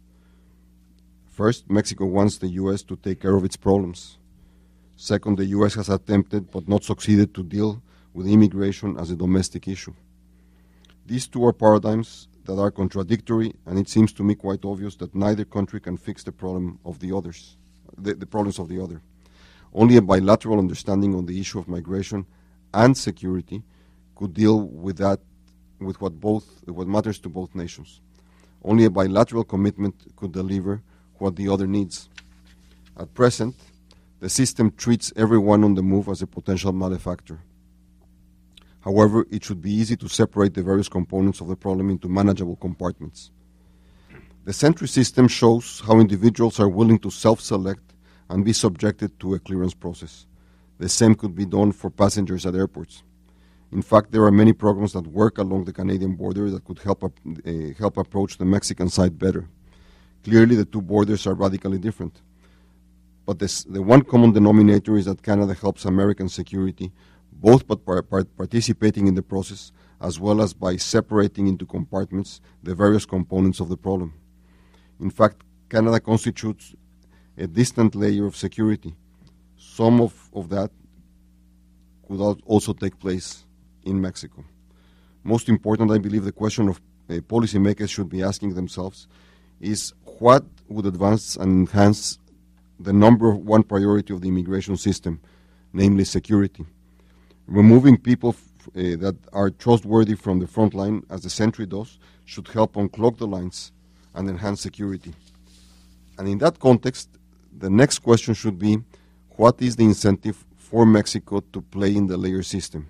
First, Mexico wants the U S to take care of its problems. Second, the U S has attempted but not succeeded to deal with immigration as a domestic issue. These two are paradigms that are contradictory, and it seems to me quite obvious that neither country can fix the problem of the others, the, the problems of the other. Only a bilateral understanding on the issue of migration and security could deal with that, with what both, what matters to both nations. Only a bilateral commitment could deliver what the other needs. At present, the system treats everyone on the move as a potential malefactor. However, it should be easy to separate the various components of the problem into manageable compartments. The Sentry system shows how individuals are willing to self-select and be subjected to a clearance process. The same could be done for passengers at airports. In fact, there are many programs that work along the Canadian border that could help, up, uh, help approach the Mexican side better. Clearly, the two borders are radically different. But this, the one common denominator is that Canada helps American security, both by par- par- participating in the process as well as by separating into compartments the various components of the problem. In fact, Canada constitutes a distant layer of security. Some of, of that could also take place in Mexico. Most important, I believe, the question of uh, policymakers should be asking themselves is what would advance and enhance the number one priority of the immigration system, namely security. Removing people f- uh, that are trustworthy from the front line, as the Sentry does, should help unclog the lines and enhance security. And in that context, the next question should be, what is the incentive for Mexico to play in the layer system,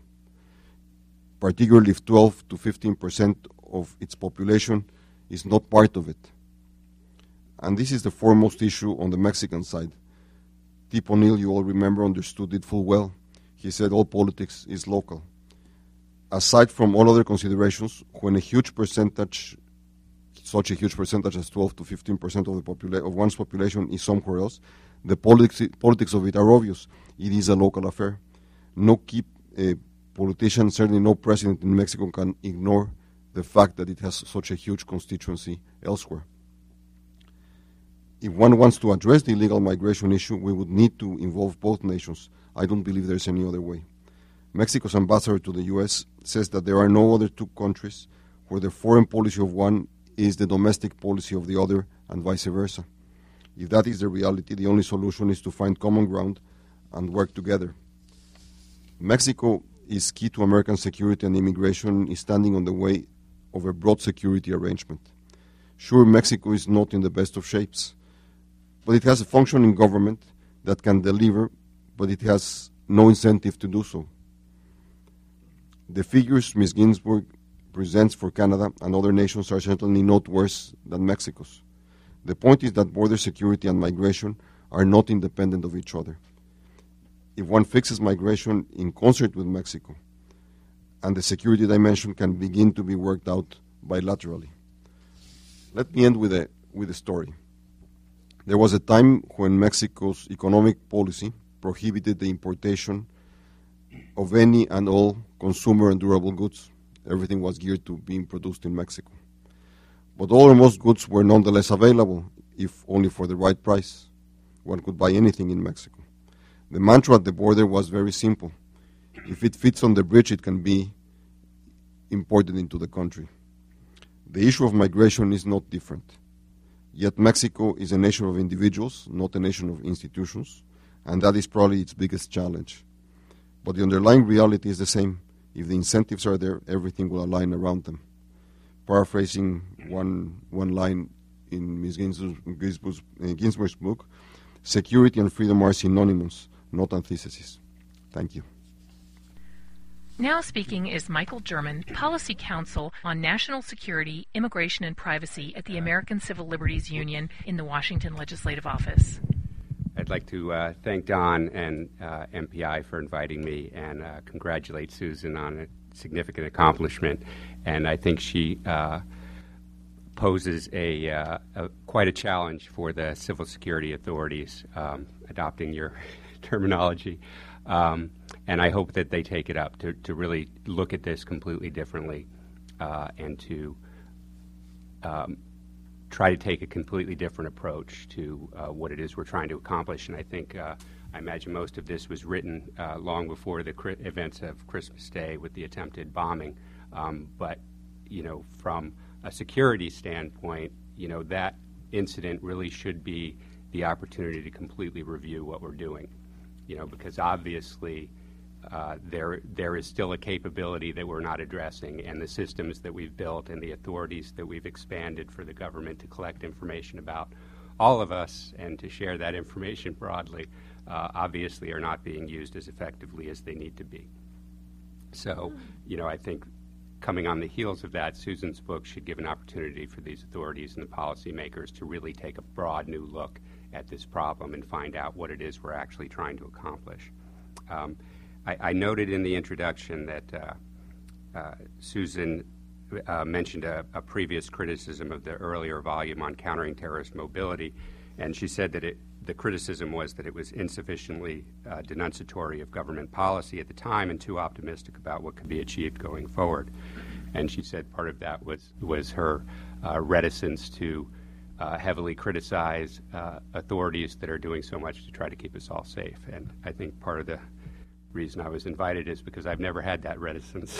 particularly if twelve to fifteen percent of its population is not part of it? And this is the foremost issue on the Mexican side. Tip O'Neill, you all remember, understood it full well. He said all politics is local. Aside from all other considerations, when a huge percentage, such a huge percentage as twelve to fifteen percent of the popula- of one's population is somewhere else, the politics, politics of it are obvious. It is a local affair. No key uh, politician, certainly no president in Mexico, can ignore the fact that it has such a huge constituency elsewhere. If one wants to address the illegal migration issue, we would need to involve both nations. I don't believe there's any other way. Mexico's ambassador to the U S says that there are no other two countries where the foreign policy of one is the domestic policy of the other, and vice versa. If that is the reality, the only solution is to find common ground and work together. Mexico is key to American security, and immigration is standing on the way of a broad security arrangement. Sure, Mexico is not in the best of shapes, but it has a functioning government that can deliver, but it has no incentive to do so. The figures Miz Ginsburg presents for Canada and other nations are certainly not worse than Mexico's. The point is that border security and migration are not independent of each other. If one fixes migration in concert with Mexico, and the security dimension can begin to be worked out bilaterally. Let me end with a, with a story. There was a time when Mexico's economic policy prohibited the importation of any and all consumer and durable goods. Everything was geared to being produced in Mexico. But all or most goods were nonetheless available, if only for the right price. One could buy anything in Mexico. The mantra at the border was very simple. If it fits on the bridge, it can be imported into the country. The issue of migration is not different. Yet Mexico is a nation of individuals, not a nation of institutions, and that is probably its biggest challenge. But the underlying reality is the same. If the incentives are there, everything will align around them. Paraphrasing one, one line in Miz Ginsburg's, uh, Ginsburg's book, security and freedom are synonymous, not antitheses. Thank you. Now speaking is Michael German, Policy Counsel on National Security, Immigration, and Privacy at the American Civil Liberties Union in the Washington Legislative Office. I'd like to uh, thank Don and uh, M P I for inviting me and uh, congratulate Susan on a significant accomplishment. And I think she uh, poses a, uh, a quite a challenge for the civil security authorities, um, adopting your terminology. Um, and I hope that they take it up to, to really look at this completely differently uh, and to um, try to take a completely different approach to uh, what it is we're trying to accomplish. And I think, uh, I imagine most of this was written uh, long before the cri- events of Christmas Day with the attempted bombing. Um, but, you know, from a security standpoint, you know, that incident really should be the opportunity to completely review what we're doing. You know, because obviously uh, there there is still a capability that we're not addressing, and the systems that we've built and the authorities that we've expanded for the government to collect information about all of us and to share that information broadly, uh, obviously are not being used as effectively as they need to be. So, you know, I think coming on the heels of that, Susan's book should give an opportunity for these authorities and the policymakers to really take a broad new look at this problem and find out what it is we're actually trying to accomplish. Um, I, I noted in the introduction that uh, uh, Susan uh, mentioned a, a previous criticism of the earlier volume on countering terrorist mobility, and she said that it, the criticism was that it was insufficiently uh, denunciatory of government policy at the time and too optimistic about what could be achieved going forward. And she said part of that was, was her uh, reticence to Uh, heavily criticize uh, authorities that are doing so much to try to keep us all safe. And I think part of the reason I was invited is because I've never had that reticence.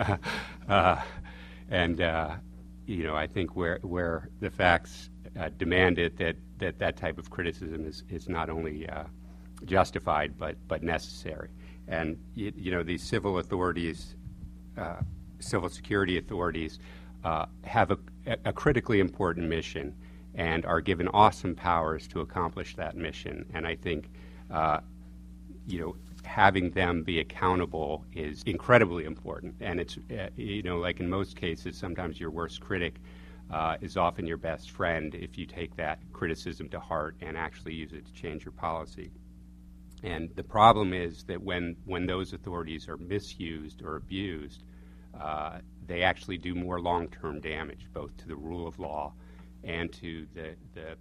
uh, and, uh, you know, I think where where the facts uh, demand it, that, that that type of criticism is, is not only uh, justified but, but necessary. And, you, you know, these civil authorities, uh, civil security authorities, uh, have a, a critically important mission and are given awesome powers to accomplish that mission. And I think, uh, you know, having them be accountable is incredibly important. And it's, uh, you know, like in most cases, sometimes your worst critic uh, is often your best friend if you take that criticism to heart and actually use it to change your policy. And the problem is that when, when those authorities are misused or abused, uh, they actually do more long-term damage, both to the rule of law and to the, the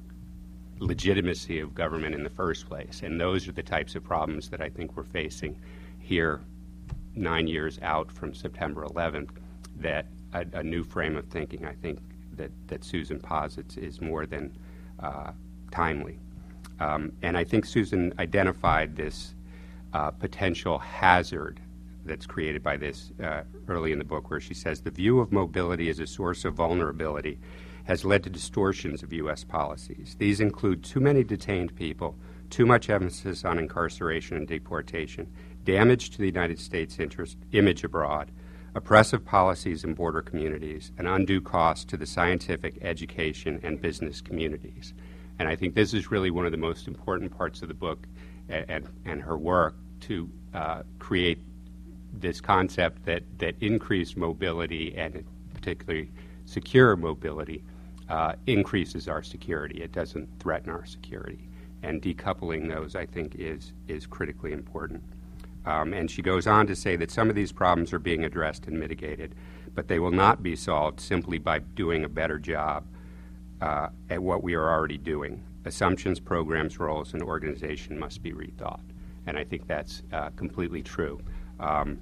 legitimacy of government in the first place. And those are the types of problems that I think we're facing here nine years out from September eleventh, that a, a new frame of thinking, I think, that, that Susan posits is more than uh, timely. Um, and I think Susan identified this uh, potential hazard that's created by this uh, early in the book, where she says, the view of mobility as a source of vulnerability has led to distortions of U S policies. These include too many detained people, too much emphasis on incarceration and deportation, damage to the United States interest, image abroad, oppressive policies in border communities, and undue cost to the scientific, education, and business communities. And I think this is really one of the most important parts of the book and, and, and her work, to uh, create this concept that, that increased mobility, and particularly secure mobility, Uh, increases our security. It doesn't threaten our security. And decoupling those, I think, is, is critically important. Um, and she goes on to say that some of these problems are being addressed and mitigated, but they will not be solved simply by doing a better job uh, at what we are already doing. Assumptions, programs, roles, and organization must be rethought. And I think that's uh, completely true. Um,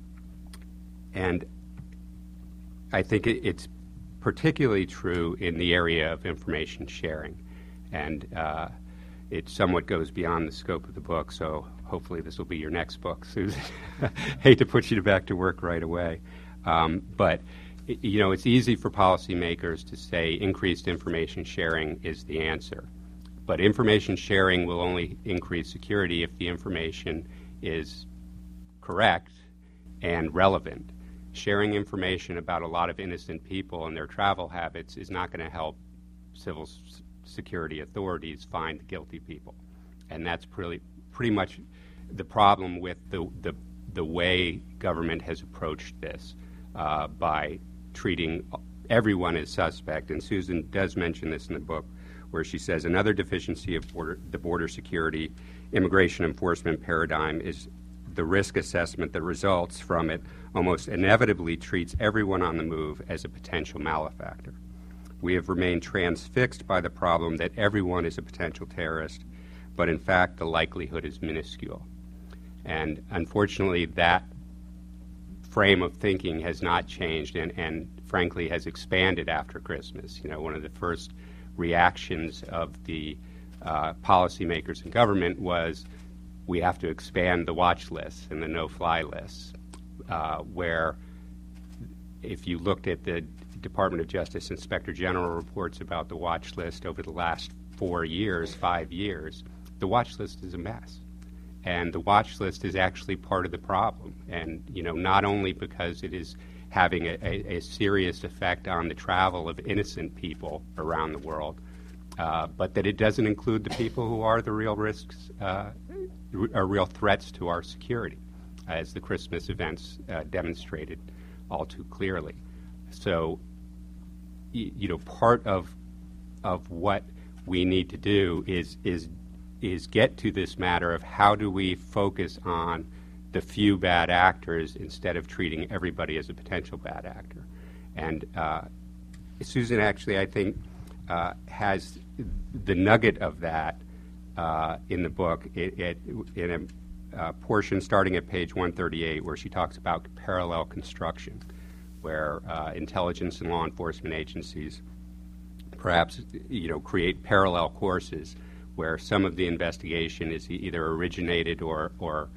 and I think it, it's particularly true in the area of information sharing. And uh, it somewhat goes beyond the scope of the book, so hopefully this will be your next book, Susan. Hate to put you back to work right away. Um, but, it, you know, it's easy for policymakers to say increased information sharing is the answer. But information sharing will only increase security if the information is correct and relevant. Sharing information about a lot of innocent people and their travel habits is not going to help civil s- security authorities find the guilty people. And that's pretty, pretty much the problem with the, the, the way government has approached this uh, by treating everyone as suspect. And Susan does mention this in the book, where she says another deficiency of border, the border security immigration enforcement paradigm is the risk assessment that results from it almost inevitably treats everyone on the move as a potential malefactor. We have remained transfixed by the problem that everyone is a potential terrorist, but in fact the likelihood is minuscule. And unfortunately, that frame of thinking has not changed and, and frankly has expanded after Christmas. You know, one of the first reactions of the uh, policymakers in government was we have to expand the watch lists and the no-fly lists, uh, where if you looked at the Department of Justice Inspector General reports about the watch list over the last four years, five years, the watch list is a mess. And the watch list is actually part of the problem. And, you know, not only because it is having a, a, a serious effect on the travel of innocent people around the world, uh, but that it doesn't include the people who are the real risks, uh, are real threats to our security, as the Christmas events uh, demonstrated all too clearly. So, y- you know, part of of what we need to do is is is get to this matter of how do we focus on the few bad actors instead of treating everybody as a potential bad actor. And uh, Susan actually, I think, uh, has the nugget of that uh, in the book it, it, in a uh, portion starting at page one thirty-eight where she talks about parallel construction, where uh, intelligence and law enforcement agencies perhaps, you know, create parallel courses where some of the investigation is either originated or, or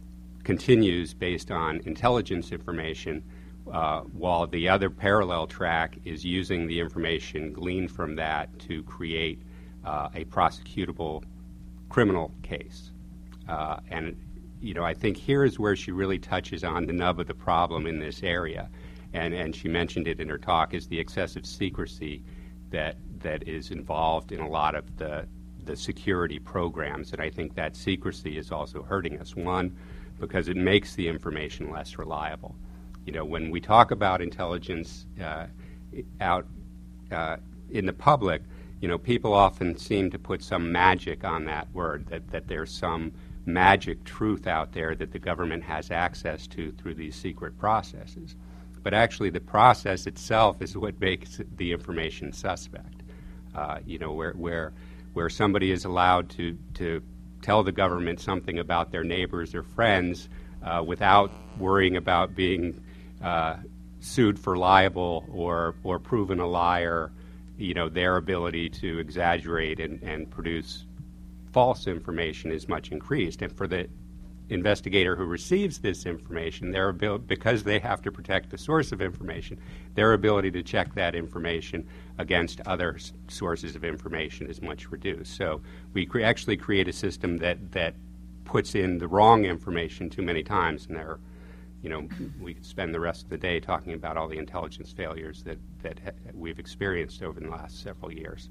continues based on intelligence information, uh, while the other parallel track is using the information gleaned from that to create uh, a prosecutable criminal case. Uh, and, you know, I think here is where she really touches on the nub of the problem in this area. And, and she mentioned it in her talk, is the excessive secrecy that that is involved in a lot of the the security programs, and I think that secrecy is also hurting us. One, because it makes the information less reliable. You know, when we talk about intelligence uh, out uh, in the public, you know, people often seem to put some magic on that word, that, that there's some magic truth out there that the government has access to through these secret processes. But actually the process itself is what makes the information suspect. Uh, you know, where where where somebody is allowed to, to tell the government something about their neighbors or friends uh, without worrying about being uh, sued for libel or, or proven a liar, you know, their ability to exaggerate and, and produce false information is much increased. And for the investigator who receives this information, their abil- because they have to protect the source of information, their ability to check that information against other s- sources of information is much reduced. So we cre- actually create a system that, that puts in the wrong information too many times, and there, you know, we could spend the rest of the day talking about all the intelligence failures that, that ha- we've experienced over the last several years.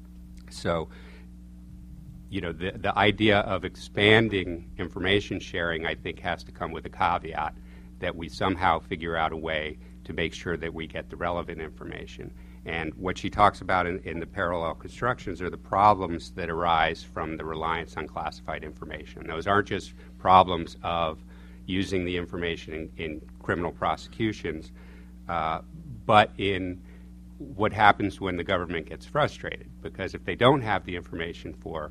So, you know, the, the idea of expanding information sharing, I think, has to come with a caveat that we somehow figure out a way to make sure that we get the relevant information. And what she talks about in, in the parallel constructions are the problems that arise from the reliance on classified information. Those aren't just problems of using the information in, in criminal prosecutions, uh, but in what happens when the government gets frustrated. Because if they don't have the information for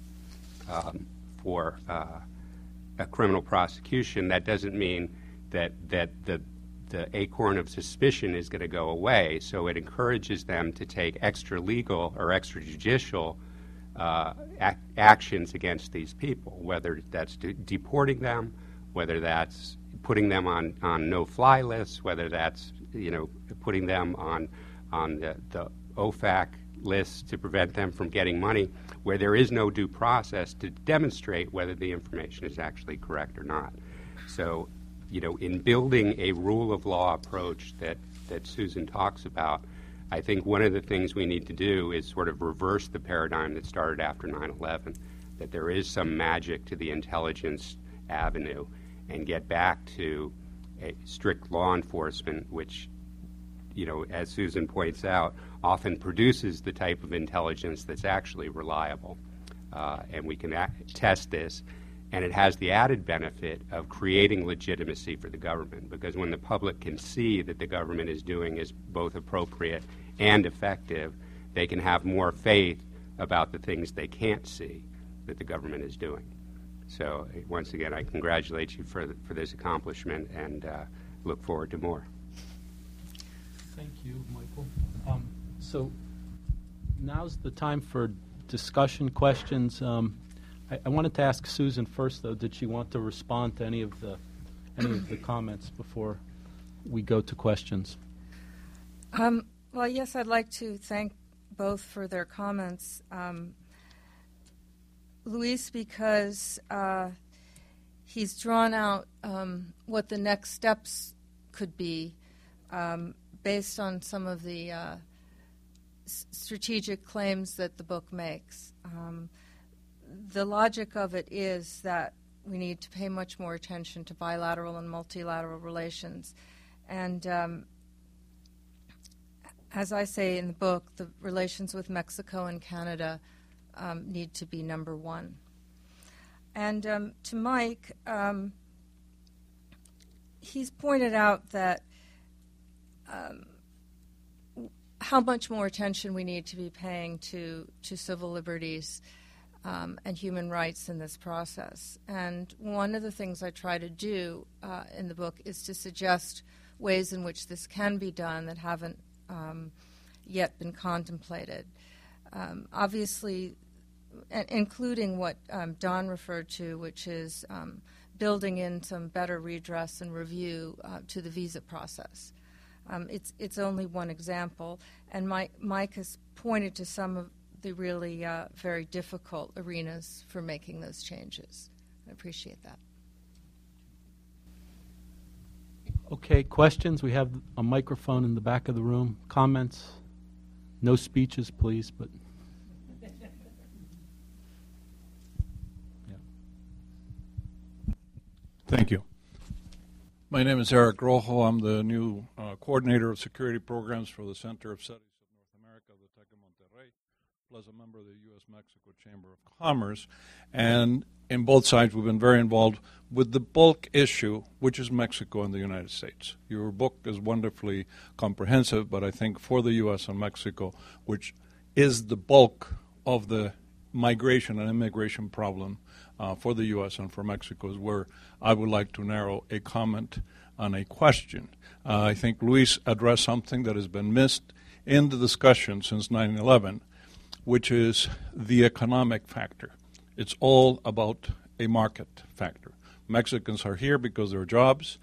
Um, for uh, a criminal prosecution, that doesn't mean that that the the acorn of suspicion is going to go away. So it encourages them to take extra legal or extrajudicial uh, ac- actions against these people, whether that's de- deporting them, whether that's putting them on, on no-fly lists, whether that's, you know, putting them on on the, the O F A C lists to prevent them from getting money, where there is no due process to demonstrate whether the information is actually correct or not. So, you know, in building a rule of law approach that, that Susan talks about, I think one of the things we need to do is sort of reverse the paradigm that started after nine eleven, that there is some magic to the intelligence avenue, and get back to a strict law enforcement, which, you know, as Susan points out, often produces the type of intelligence that's actually reliable. Uh, and we can a- test this. And it has the added benefit of creating legitimacy for the government, because when the public can see that the government is doing is both appropriate and effective, they can have more faith about the things they can't see that the government is doing. So once again, I congratulate you for, the, for this accomplishment and uh, look forward to more. Thank you, Michael. Um, so now's the time for discussion questions. Um, I, I wanted to ask Susan first, though. Did she want to respond to any of the any of the comments before we go to questions? Um, well, yes, I'd like to thank both for their comments. Um, Luis, because uh, he's drawn out um, what the next steps could be um, based on some of the uh, s- strategic claims that the book makes. Um, the logic of it is that we need to pay much more attention to bilateral and multilateral relations. And um, as I say in the book, the relations with Mexico and Canada um, need to be number one. And um, to Mike, um, he's pointed out that um, how much more attention we need to be paying to, to civil liberties um, and human rights in this process. And one of the things I try to do uh, in the book is to suggest ways in which this can be done that haven't um, yet been contemplated. Um, obviously, a- including what um, Don referred to, which is um, building in some better redress and review uh, to the visa process. Um, it's it's only one example, and Mike, Mike has pointed to some of the really uh, very difficult arenas for making those changes. I appreciate that. Okay, questions? We have a microphone in the back of the room. Comments? No speeches, please, but... yeah. Thank you. My name is Eric Rojo. I'm the new uh, coordinator of security programs for the Center of Studies of North America, the Tec de Monterrey, plus a member of the U S Mexico Chamber of Commerce. And in both sides, we've been very involved with the bulk issue, which is Mexico and the United States. Your book is wonderfully comprehensive, but I think for the U S and Mexico, which is the bulk of the migration and immigration problem uh, for the U S and for Mexico, is where I would like to narrow a comment on a question. Uh, I think Luis addressed something that has been missed in the discussion since nine eleven, which is the economic factor. It's all about a market factor. Mexicans are here because there are jobs.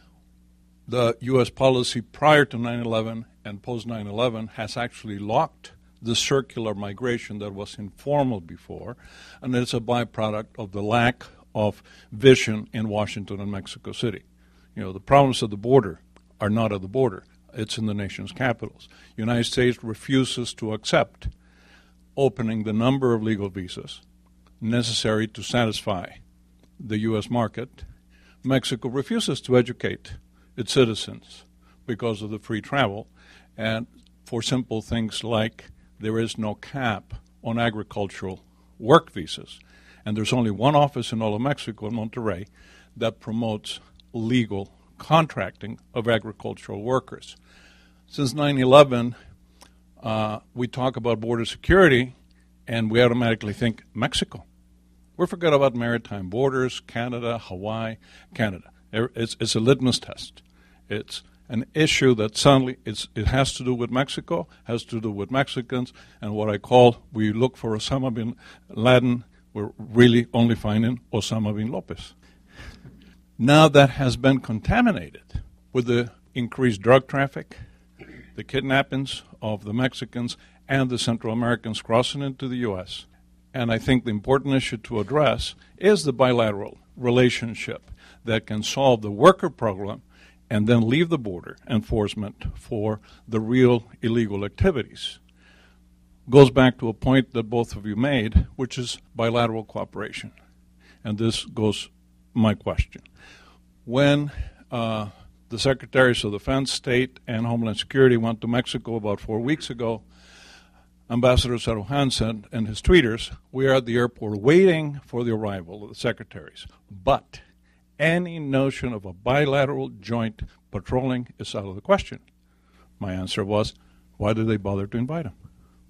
The U S policy prior to nine eleven and post nine eleven has actually locked the circular migration that was informal before, and it's a byproduct of the lack of vision in Washington and Mexico City. You know, the problems at the border are not at the border. It's in the nation's capitals. The United States refuses to accept opening the number of legal visas necessary to satisfy the U S market. Mexico refuses to educate its citizens because of the free travel, and for simple things like there is no cap on agricultural work visas. And there's only one office in all of Mexico, in Monterrey, that promotes legal contracting of agricultural workers. Since nine eleven, uh, we talk about border security, and we automatically think Mexico. We forget about maritime borders, Canada, Hawaii, Canada. It's, it's a litmus test. It's an issue that suddenly it's, it has to do with Mexico, has to do with Mexicans, and what I call, we look for Osama bin Laden, we're really only finding Osama bin Lopez. Now that has been contaminated with the increased drug traffic, the kidnappings of the Mexicans and the Central Americans crossing into the U S. And I think the important issue to address is the bilateral relationship that can solve the worker problem and then leave the border enforcement for the real illegal activities. Goes back to a point that both of you made, which is bilateral cooperation. And this goes my question. When uh, the Secretaries of Defense, State, and Homeland Security went to Mexico about four weeks ago, Ambassador Saruhan said in his tweeters, "We are at the airport waiting for the arrival of the secretaries. But any notion of a bilateral joint patrolling is out of the question." My answer was, why did they bother to invite him?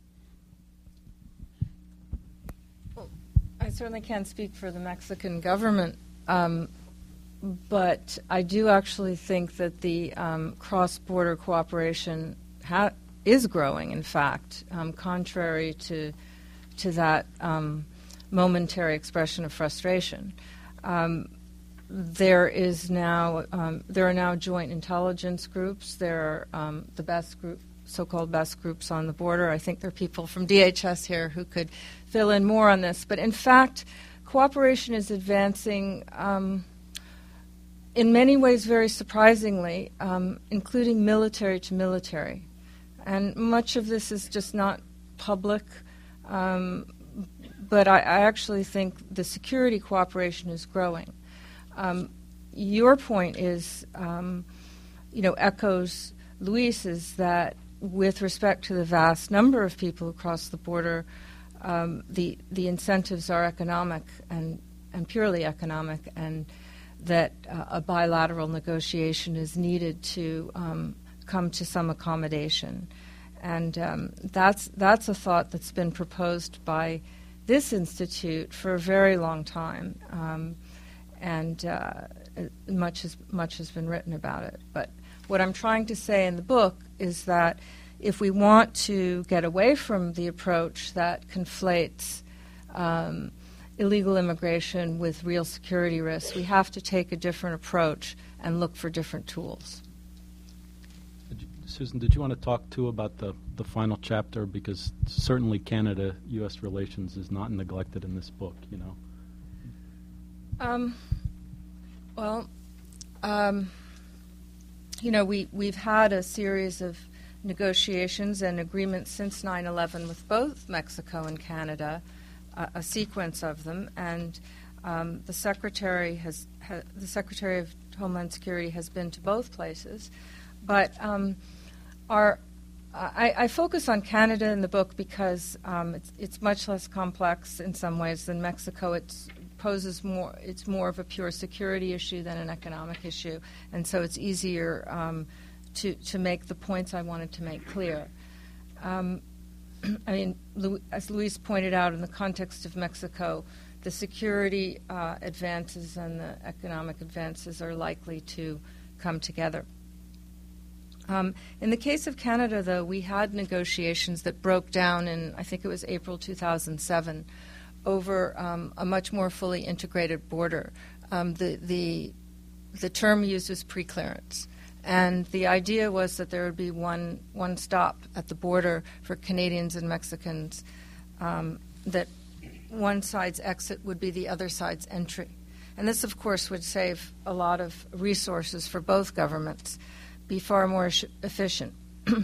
Well, I certainly can't speak for the Mexican government, um, but I do actually think that the um, cross-border cooperation ha- is growing, in fact, um, contrary to to that um, momentary expression of frustration. Um, there is now um, there are now joint intelligence groups. There are um, the best group, so-called best groups on the border. I think there are people from D H S here who could fill in more on this. But in fact, cooperation is advancing um, in many ways very surprisingly, um, including military to military. And much of this is just not public, um, but I, I actually think the security cooperation is growing. Um, your point is, um, you know, echoes Luis's, that with respect to the vast number of people who cross the border, um, the the incentives are economic and, and purely economic, and that uh, a bilateral negotiation is needed to um, come to some accommodation. And um, that's that's a thought that's been proposed by this institute for a very long time, um, and uh, much has much has been written about it. But what I'm trying to say in the book is that if we want to get away from the approach that conflates um, illegal immigration with real security risks, we have to take a different approach and look for different tools. Susan, did you want to talk, too, about the, the final chapter? Because certainly Canada-U S relations is not neglected in this book, you know. Um, well, um, you know, we, we've had a series of negotiations and agreements since nine eleven with both Mexico and Canada, uh, a sequence of them, and um, the Secretary has ha- the Secretary of Homeland Security has been to both places, but um, Our, I, I focus on Canada in the book because um, it's, it's much less complex in some ways than Mexico. It poses more. It's more of a pure security issue than an economic issue, and so it's easier um, to to make the points I wanted to make clear. Um, I mean, Lu- as Luis pointed out, in the context of Mexico, the security uh, advances and the economic advances are likely to come together. Um, in the case of Canada, though, we had negotiations that broke down in, I think it was April two thousand seven, over um, a much more fully integrated border. Um, the, the, the term used was pre-clearance. And the idea was that there would be one, one stop at the border for Canadians and Mexicans, um, that one side's exit would be the other side's entry. And this, of course, would save a lot of resources for both governments, be far more efficient.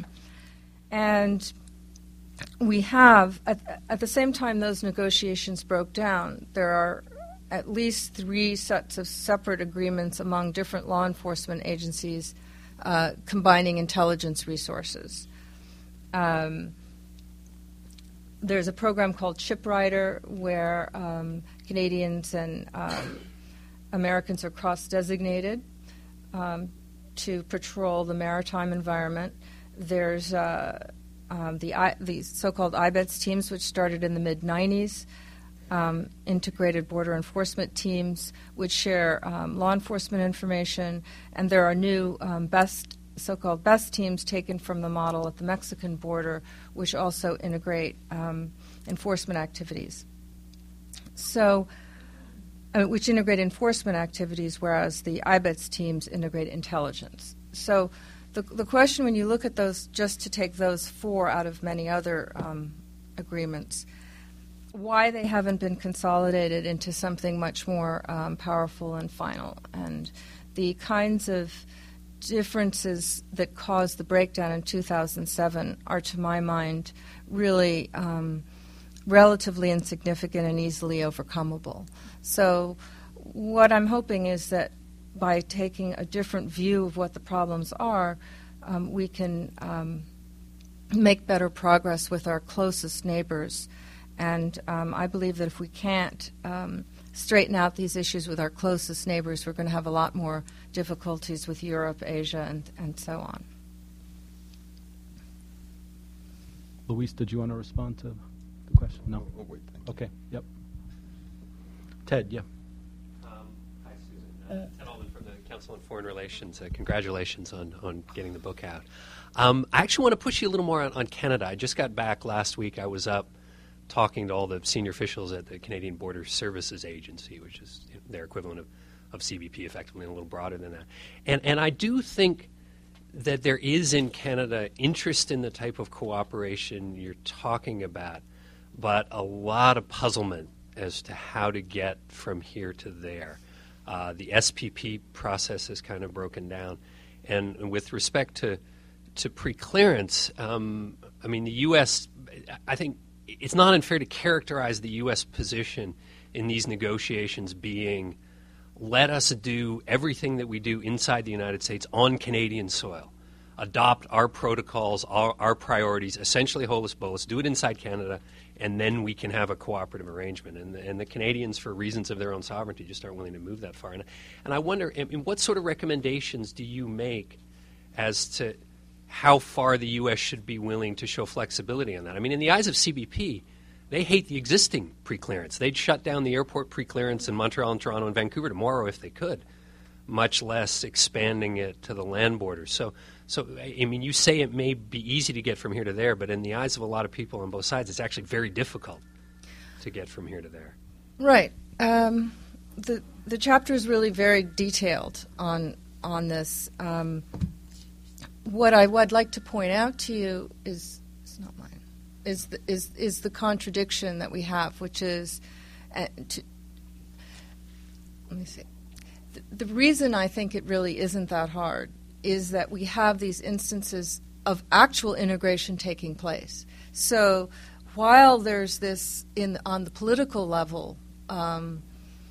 And we have, at, at the same time those negotiations broke down, there are at least three sets of separate agreements among different law enforcement agencies uh, combining intelligence resources. Um, there's a program called ChipRider where um, Canadians and um, Americans are cross-designated um, to patrol the maritime environment. There's uh, um, the, I, the so-called I B E T S teams, which started in the mid nineties, um, integrated border enforcement teams, which share um, law enforcement information, and there are new um, best so-called BEST teams taken from the model at the Mexican border, which also integrate um, enforcement activities. So, uh, which integrate enforcement activities, whereas the I B E T S teams integrate intelligence. So the, the question when you look at those, just to take those four out of many other um, agreements, why they haven't been consolidated into something much more um, powerful and final. And the kinds of differences that caused the breakdown in two thousand seven are, to my mind, really um, relatively insignificant and easily overcomable. So what I'm hoping is that by taking a different view of what the problems are, um, we can um, make better progress with our closest neighbors. And um, I believe that if we can't um, straighten out these issues with our closest neighbors, we're going to have a lot more difficulties with Europe, Asia, and, and so on. Luis, did you want to respond to the question? No. Oh, wait, thank you. Okay. Yep. Ted, yeah. Um, hi, Susan. Uh, Ted Allman from the Council on Foreign Relations. Uh, congratulations on, on getting the book out. Um, I actually want to push you a little more on, on Canada. I just got back last week. I was up talking to all the senior officials at the Canadian Border Services Agency, which is their equivalent of, of C B P, effectively, and a little broader than that. And, and I do think that there is in Canada interest in the type of cooperation you're talking about, but a lot of puzzlement as to how to get from here to there. Uh, the S P P process is kind of broken down. And, and with respect to, to preclearance, um, I mean, the U S, I think it's not unfair to characterize the U S position in these negotiations being, let us do everything that we do inside the United States on Canadian soil. Adopt our protocols, our, our priorities, essentially holus bolus, do it inside Canada, and then we can have a cooperative arrangement. And the, and the Canadians, for reasons of their own sovereignty, just aren't willing to move that far. And, and I wonder, I mean, what sort of recommendations do you make as to how far the U S should be willing to show flexibility on that? I mean, in the eyes of C B P, they hate the existing preclearance. They'd shut down the airport preclearance in Montreal and Toronto and Vancouver tomorrow if they could, much less expanding it to the land borders. So, so I mean, you say it may be easy to get from here to there, but in the eyes of a lot of people on both sides, it's actually very difficult to get from here to there. Right. Um, the the chapter is really very detailed on on this. Um, what I would like to point out to you is it's not mine. Is the, is is the contradiction that we have, which is, uh, to, let me see. The, the reason I think it really isn't that hard is that we have these instances of actual integration taking place. So while there's this in on the political level, um,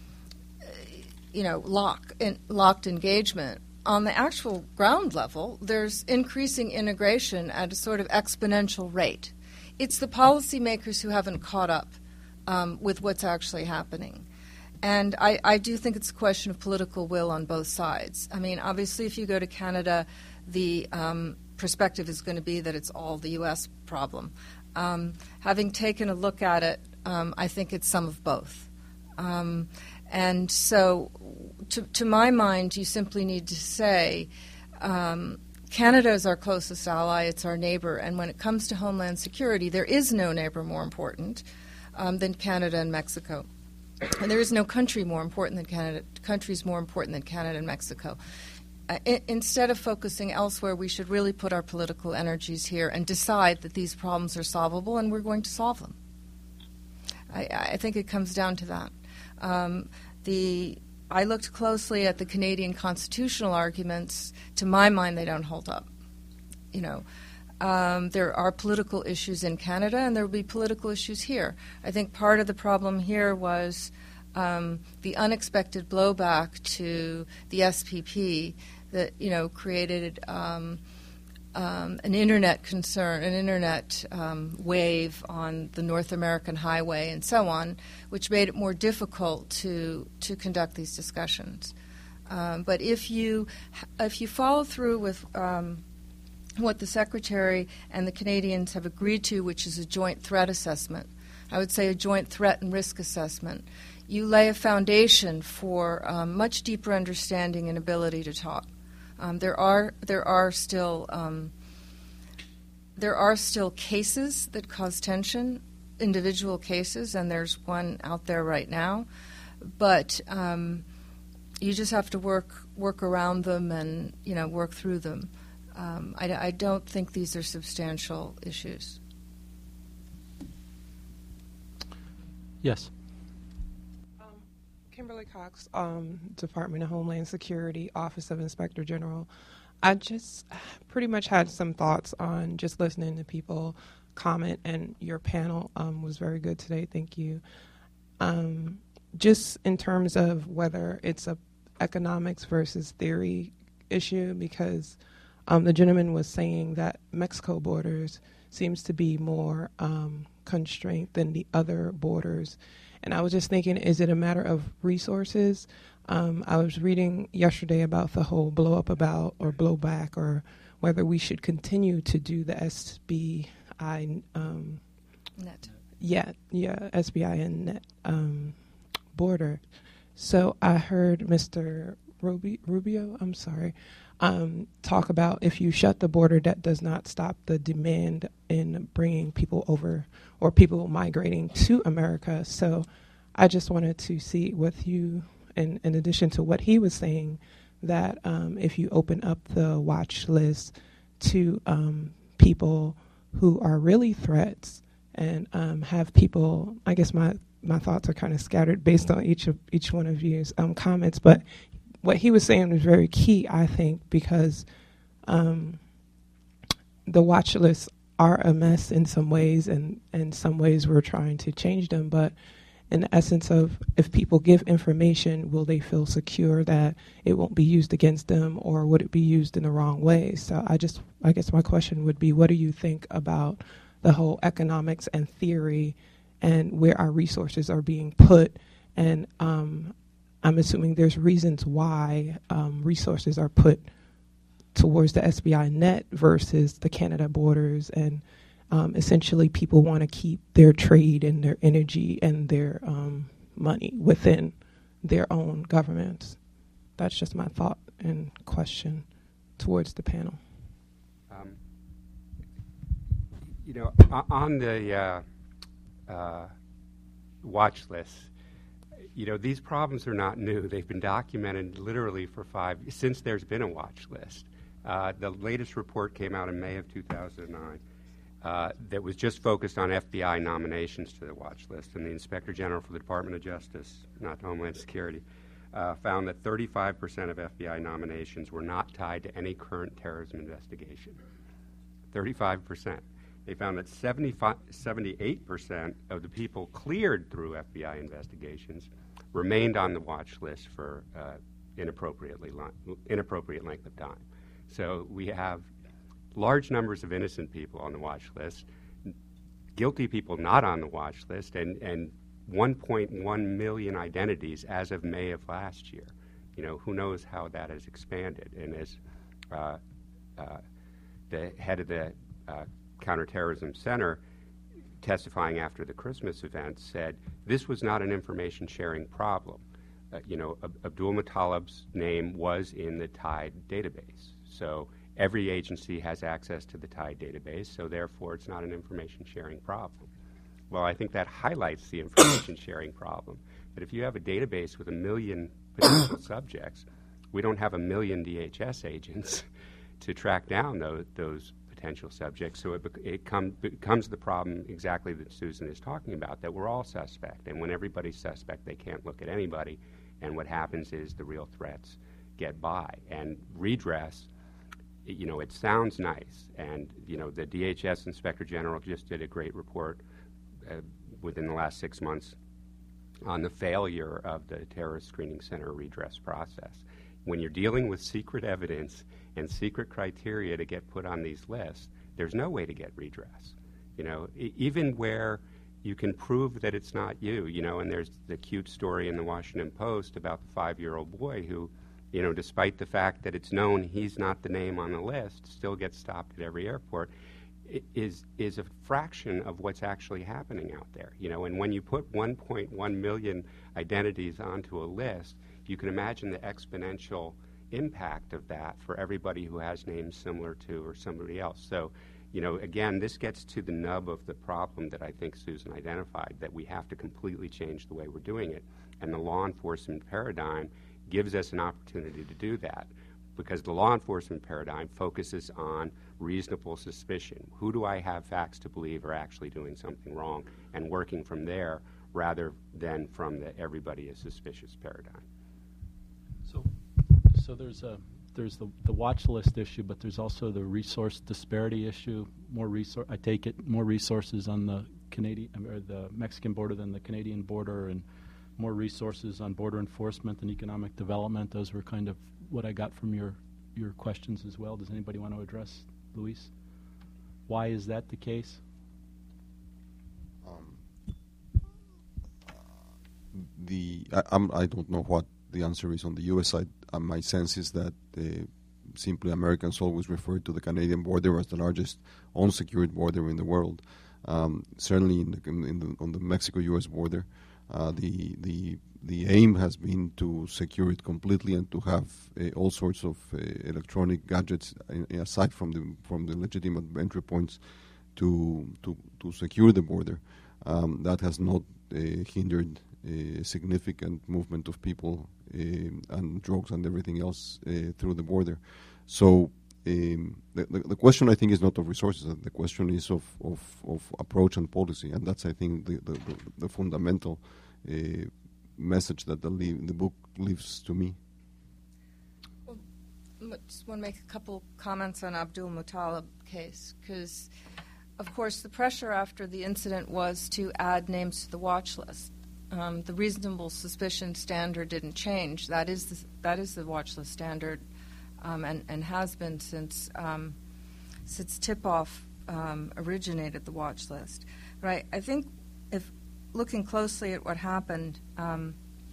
you know, lock in, locked engagement, on the actual ground level, there's increasing integration at a sort of exponential rate. It's the policymakers who haven't caught up um, with what's actually happening. And I, I do think it's a question of political will on both sides. I mean, obviously, if you go to Canada, the um, perspective is going to be that it's all the U S problem. Um, having taken a look at it, um, I think it's some of both. Um, and so, to, to my mind, you simply need to say, um, Canada is our closest ally, it's our neighbor, and when it comes to homeland security, there is no neighbor more important um, than Canada and Mexico. And there is no country more important than Canada. Countries more important than Canada and Mexico. Uh, I- instead of focusing elsewhere, we should really put our political energies here and decide that these problems are solvable, and we're going to solve them. I, I think it comes down to that. Um, the I looked closely at the Canadian constitutional arguments. To my mind, they don't hold up. You know. Um, there are political issues in Canada, and there will be political issues here. I think part of the problem here was um, the unexpected blowback to the S P P that, you know, created um, um, an internet concern, an internet um, wave on the North American highway and so on, which made it more difficult to to conduct these discussions. Um, but if you if you follow through with um, what the Secretary and the Canadians have agreed to, which is a joint threat assessment. I would say a joint threat and risk assessment. You lay a foundation for um, much deeper understanding and ability to talk. Um, there are there are still um, there are still cases that cause tension, individual cases, and there's one out there right now. But um, you just have to work work around them and, you know, work through them. Um, I, I don't think these are substantial issues. Yes. Um, Kimberly Cox, um, Department of Homeland Security, Office of Inspector General. I just pretty much had some thoughts on just listening to people comment, and your panel um, was very good today. Thank you. Um, just in terms of whether it's a economics versus theory issue, because um, the gentleman was saying that Mexico borders seems to be more um, constrained than the other borders. And I was just thinking, is it a matter of resources? Um, I was reading yesterday about the whole blow up about or blowback, or whether we should continue to do the S B I um, net. Yeah, yeah, S B I and net um, border. So I heard Mister Rubi- Rubio, I'm sorry, um, talk about if you shut the border, that does not stop the demand in bringing people over or people migrating to America. So I just wanted to see with you, in, in addition to what he was saying, that um, if you open up the watch list to um, people who are really threats and um, have people, I guess my, my thoughts are kind of scattered based on each of each one of you's um, comments, but what he was saying was very key, I think, because um, the watch lists are a mess in some ways, and in some ways we're trying to change them. But in the essence of, if people give information, will they feel secure that it won't be used against them, or would it be used in the wrong way? So I just, I guess my question would be, what do you think about the whole economics and theory and where our resources are being put? And um, I'm assuming there's reasons why um, resources are put towards the S B I net versus the Canada borders, and um, essentially people want to keep their trade and their energy and their um, money within their own governments. That's just my thought and question towards the panel. Um, you know, on the uh, uh, watch list, you know, these problems are not new. They've been documented literally for five, since there's been a watch list. Uh, the latest report came out in May of two thousand nine uh, that was just focused on F B I nominations to the watch list. And the Inspector General for the Department of Justice, not Homeland Security, uh, found that thirty-five percent of F B I nominations were not tied to any current terrorism investigation. thirty-five percent. They found that seventy-eight percent of the people cleared through F B I investigations remained on the watch list for uh, inappropriately li- inappropriate length of time. So we have large numbers of innocent people on the watch list, guilty people not on the watch list, and, and one point one million identities as of May of last year. You know, who knows how that has expanded. And as uh, uh, the head of the uh, Counterterrorism Center, testifying after the Christmas event, said this was not an information sharing problem. Uh, you know, Ab- Abdul Muttalib's name was in the TIDE database. So every agency has access to the TIDE database, so therefore it's not an information sharing problem. Well, I think that highlights the information sharing problem. That if you have a database with a million potential subjects, we don't have a million D H S agents to track down those, those potential subjects. So it, bec- it come, becomes the problem exactly that Susan is talking about, that we're all suspect. And when everybody's suspect, they can't look at anybody. And what happens is the real threats get by. And redress, you know, it sounds nice. And, you know, the D H S Inspector General just did a great report uh, within the last six months on the failure of the Terrorist Screening Center redress process. When you're dealing with secret evidence and secret criteria to get put on these lists, there's no way to get redress. You know, e- even where you can prove that it's not you, you know, and there's the cute story in the Washington Post about the five-year-old boy who, you know, despite the fact that it's known he's not the name on the list, still gets stopped at every airport, is is a fraction of what's actually happening out there. You know, and when you put one point one million identities onto a list, you can imagine the exponential impact of that for everybody who has names similar to or somebody else. So, you know, again, this gets to the nub of the problem that I think Susan identified, that we have to completely change the way we're doing it. And the law enforcement paradigm gives us an opportunity to do that, because the law enforcement paradigm focuses on reasonable suspicion. Who do I have facts to believe are actually doing something wrong, and working from there rather than from the everybody is suspicious paradigm. So, so there's a there's the, the watch list issue, but there's also the resource disparity issue. More resor- I take it more resources on the Canadian or the Mexican border than the Canadian border, and more resources on border enforcement and economic development. Those were kind of what I got from your your questions as well. Does anybody want to address, Luis? Why is that the case? Um, the I, I'm, I don't know what the answer is on the U S side. Uh, my sense is that uh, simply Americans always refer to the Canadian border as the largest unsecured border in the world. Um, certainly in the, in the, on the Mexico-U S border, uh, the the the aim has been to secure it completely and to have uh, all sorts of uh, electronic gadgets uh, aside from the from the legitimate entry points to to to secure the border. Um, that has not uh, hindered a significant movement of people uh, and drugs and everything else uh, through the border. So um, the, the, the question, I think, is not of resources. The question is of, of, of approach and policy, and that's, I think, the, the, the, the fundamental uh, message that the, le- the book leaves to me. Well, I just want to make a couple comments on Abdul Muttalib case, because, of course, the pressure after the incident was to add names to the watch list. Um, the reasonable suspicion standard didn't change. That is the, that is the watch list standard, um, and, and has been since um, since tip-off um, originated the watch list. But I, I think if looking closely at what happened, um,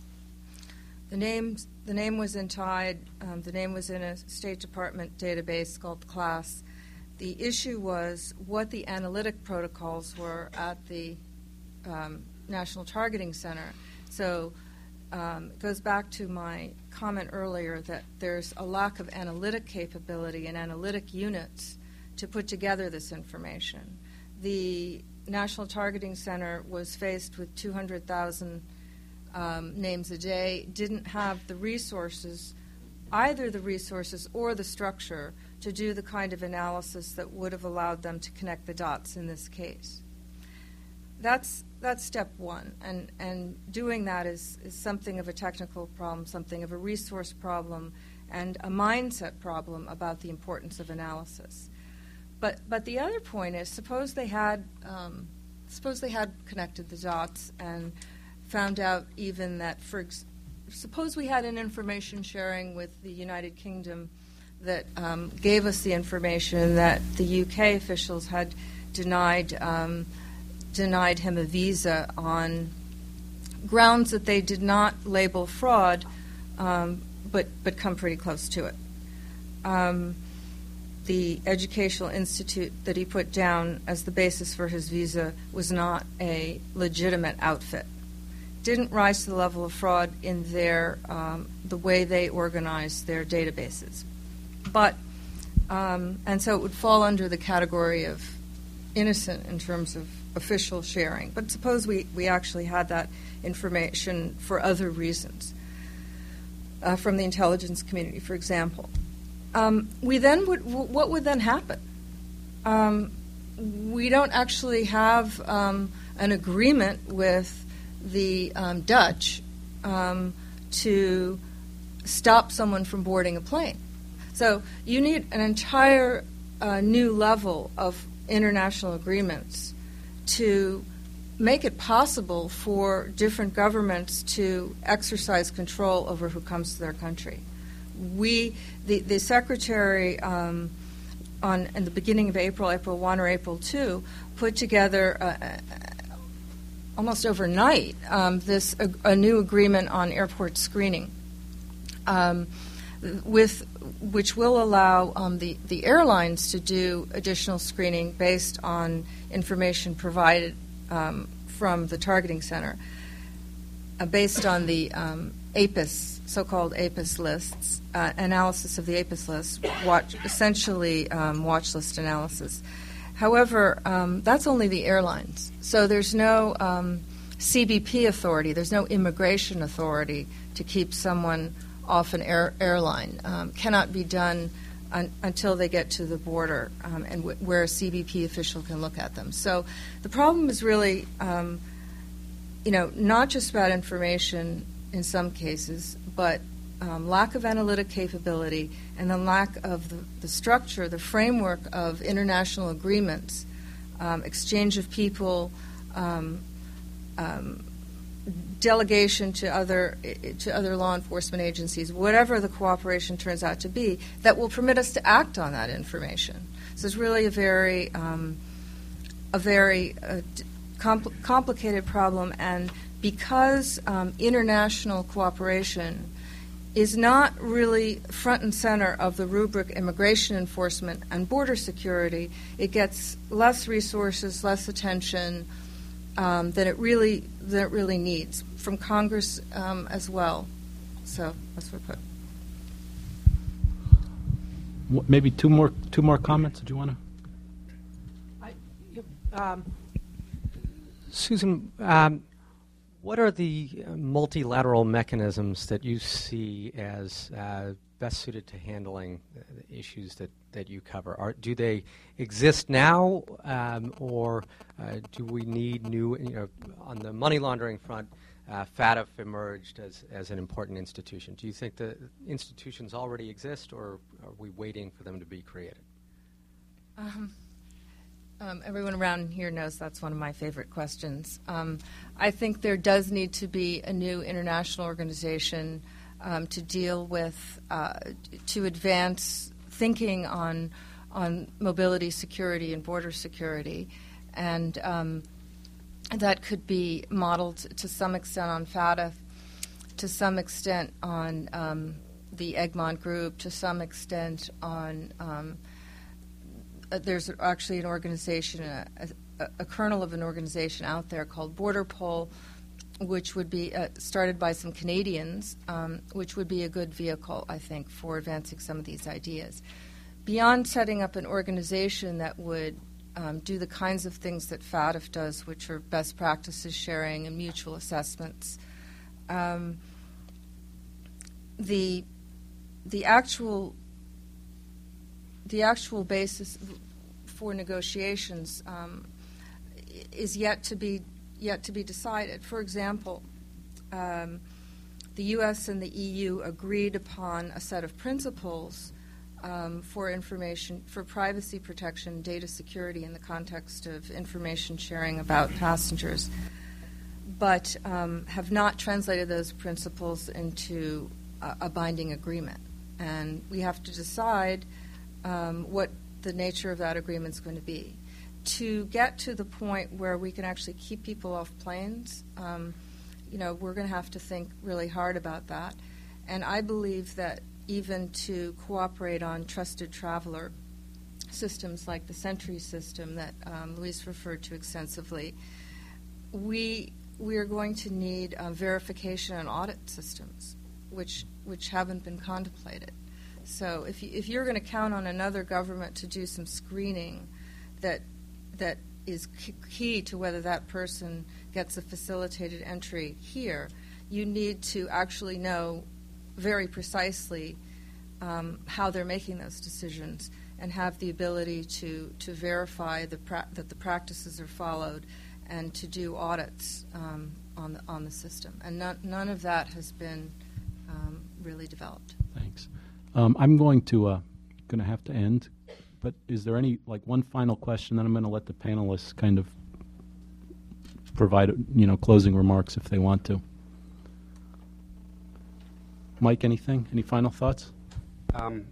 the names the name was in Tide. Um, the name was in a State Department database called CLASS. The issue was what the analytic protocols were at the um, National Targeting Center. So um, it goes back to my comment earlier that there's a lack of analytic capability and analytic units to put together this information. The National Targeting Center was faced with two hundred thousand um, names a day, didn't have the resources, either the resources or the structure, to do the kind of analysis that would have allowed them to connect the dots in this case. That's that's step one, and, and doing that is, is something of a technical problem, something of a resource problem, and a mindset problem about the importance of analysis. But but the other point is, suppose they had um, suppose they had connected the dots and found out even that, for ex- suppose we had an information sharing with the United Kingdom that um, gave us the information that the U K officials had denied um, denied him a visa on grounds that they did not label fraud, um, but but come pretty close to it. Um, the educational institute that he put down as the basis for his visa was not a legitimate outfit. Didn't rise to the level of fraud in their um, the way they organized their databases. But, um, and so it would fall under the category of innocent in terms of official sharing. But suppose we, we actually had that information for other reasons, uh, from the intelligence community, for example. Um, we then would, w- what would then happen? Um, we don't actually have um, an agreement with the um, Dutch um, to stop someone from boarding a plane. So you need an entire uh, new level of international agreements to make it possible for different governments to exercise control over who comes to their country. We, the, the Secretary, um, on in the beginning of April, April first or April second, put together a, almost overnight um, this a, a new agreement on airport screening, um, with which will allow um, the the airlines to do additional screening based on information provided um, from the targeting center, uh, based on the um, A P I S, so-called A P I S lists, uh, analysis of the A P I S lists, watch, essentially um, watch list analysis. However, um, that's only the airlines. So there's no um, C B P authority, there's no immigration authority to keep someone off an air, airline. Um, cannot be done un, until they get to the border um, and w- where a C B P official can look at them. So the problem is really, um, you know, not just about information in some cases, but um, lack of analytic capability and the lack of the, the structure, the framework of international agreements, um, exchange of people, um, um, delegation to other to other law enforcement agencies, whatever the cooperation turns out to be, that will permit us to act on that information. So it's really a very um, a very uh, compl- complicated problem, and because um, international cooperation is not really front and center of the rubric immigration enforcement and border security, it gets less resources, less attention um, than it really than it really needs from Congress um, as well. So that's what I put. What, maybe two more two more comments. Did you want to? Um, Susan, um, what are the uh, multilateral mechanisms that you see as uh, best suited to handling the issues that, that you cover? Are, do they exist now, um, or uh, do we need new, you know, on the money laundering front, uh, FATF emerged as, as an important institution. Do you think the institutions already exist, or are we waiting for them to be created? Um. Um, everyone around here knows that's one of my favorite questions. Um, I think there does need to be a new international organization um, to deal with, uh, to advance thinking on on mobility security and border security, and um, that could be modeled to some extent on FATF, to some extent on um, the Egmont Group, to some extent on um, Uh, there's actually an organization, a, a, a kernel of an organization out there called Borderpol, which would be uh, started by some Canadians, um, which would be a good vehicle, I think, for advancing some of these ideas. Beyond setting up an organization that would um, do the kinds of things that FATF does, which are best practices sharing and mutual assessments, um, the the actual The actual basis for negotiations um, is yet to be yet to be decided. For example, um, the U S and the E U agreed upon a set of principles um, for information, for privacy protection, data security in the context of information sharing about passengers, but um, have not translated those principles into a, a binding agreement. And we have to decide Um, what the nature of that agreement is going to be. To get to the point where we can actually keep people off planes, um, you know, we're going to have to think really hard about that. And I believe that even to cooperate on trusted traveler systems like the Sentry system that um, Luis referred to extensively, we we are going to need um, verification and audit systems, which which haven't been contemplated. So if, you, if you're going to count on another government to do some screening that that is key to whether that person gets a facilitated entry here, you need to actually know very precisely um, how they're making those decisions and have the ability to, to verify the pra- that the practices are followed and to do audits um, on, the, on the system. And none, none of that has been um, really developed. Thanks. Um, I'm going to uh, going to have to end, but is there any like one final question? Then I'm going to let the panelists kind of provide you know closing remarks if they want to. Mike, anything? Any final thoughts? Um,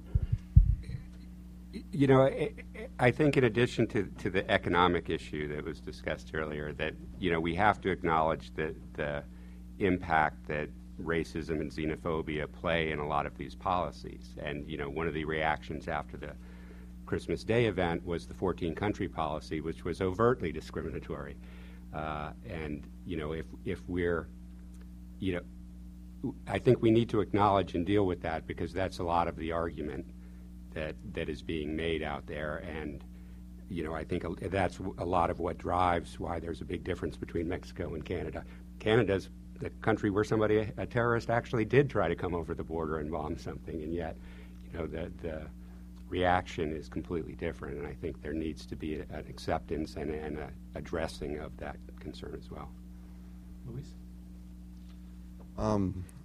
you know, I, I think in addition to, to the economic issue that was discussed earlier, that you know we have to acknowledge that the impact that racism and xenophobia play in a lot of these policies. And, you know, one of the reactions after the Christmas Day event was the fourteen-country policy, which was overtly discriminatory. Uh, and, you know, if, if we're, you know, I think we need to acknowledge and deal with that because that's a lot of the argument that that is being made out there. And, you know, I think that's a lot of what drives why there's a big difference between Mexico and Canada. Canada's the country where somebody, a terrorist, actually did try to come over the border and bomb something, and yet, you know, the the reaction is completely different. And I think there needs to be an acceptance and an addressing of that concern as well. Luis? Um,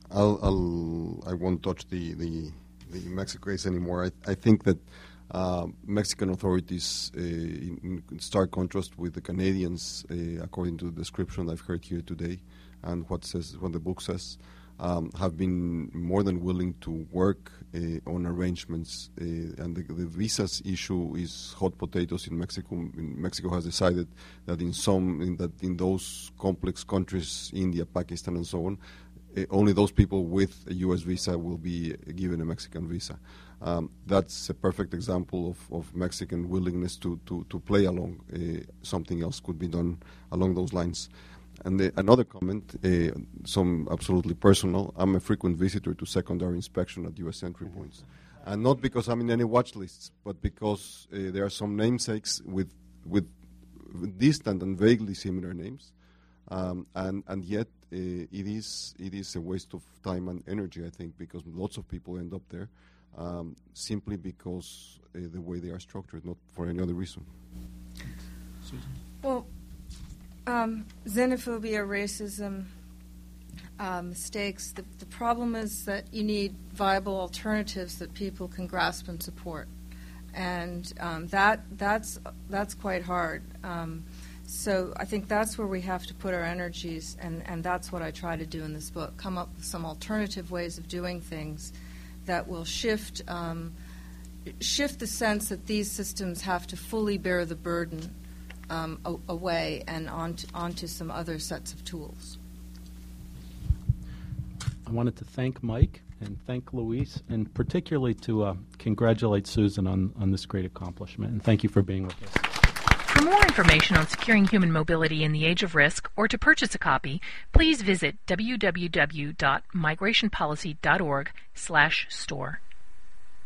I'll, I'll, I won't touch the, the, the Mexico case anymore. I, I think that uh, Mexican authorities, uh, in, in stark contrast with the Canadians, uh, according to the description I've heard here today, and what says what the book says, um, have been more than willing to work uh, on arrangements. Uh, and the, the visas issue is hot potatoes in Mexico. In Mexico has decided that in some, in that in those complex countries, India, Pakistan, and so on, uh, only those people with a U S visa will be given a Mexican visa. Um, that's a perfect example of, of Mexican willingness to, to, to play along. Uh, something else could be done along those lines. And the, another comment, uh, some absolutely personal. I'm a frequent visitor to secondary inspection at U S entry points. And not because I'm in any watch lists, but because uh, there are some namesakes with, with distant and vaguely similar names. Um, and, and yet uh, it is it is a waste of time and energy, I think, because lots of people end up there um, simply because uh, the way they are structured, not for any other reason. Susan? Well, um, xenophobia, racism, uh, mistakes, the, the problem is that you need viable alternatives that people can grasp and support. And um, that that's that's quite hard. Um, So I think that's where we have to put our energies, and, and that's what I try to do in this book, come up with some alternative ways of doing things that will shift um, shift the sense that these systems have to fully bear the burden um, a- away and onto, onto some other sets of tools. I wanted to thank Mike and thank Luis, and particularly to uh, congratulate Susan on, on this great accomplishment, and thank you for being with us. For more information on securing human mobility in the age of risk, or to purchase a copy, please visit w w w dot migration policy dot org slash store.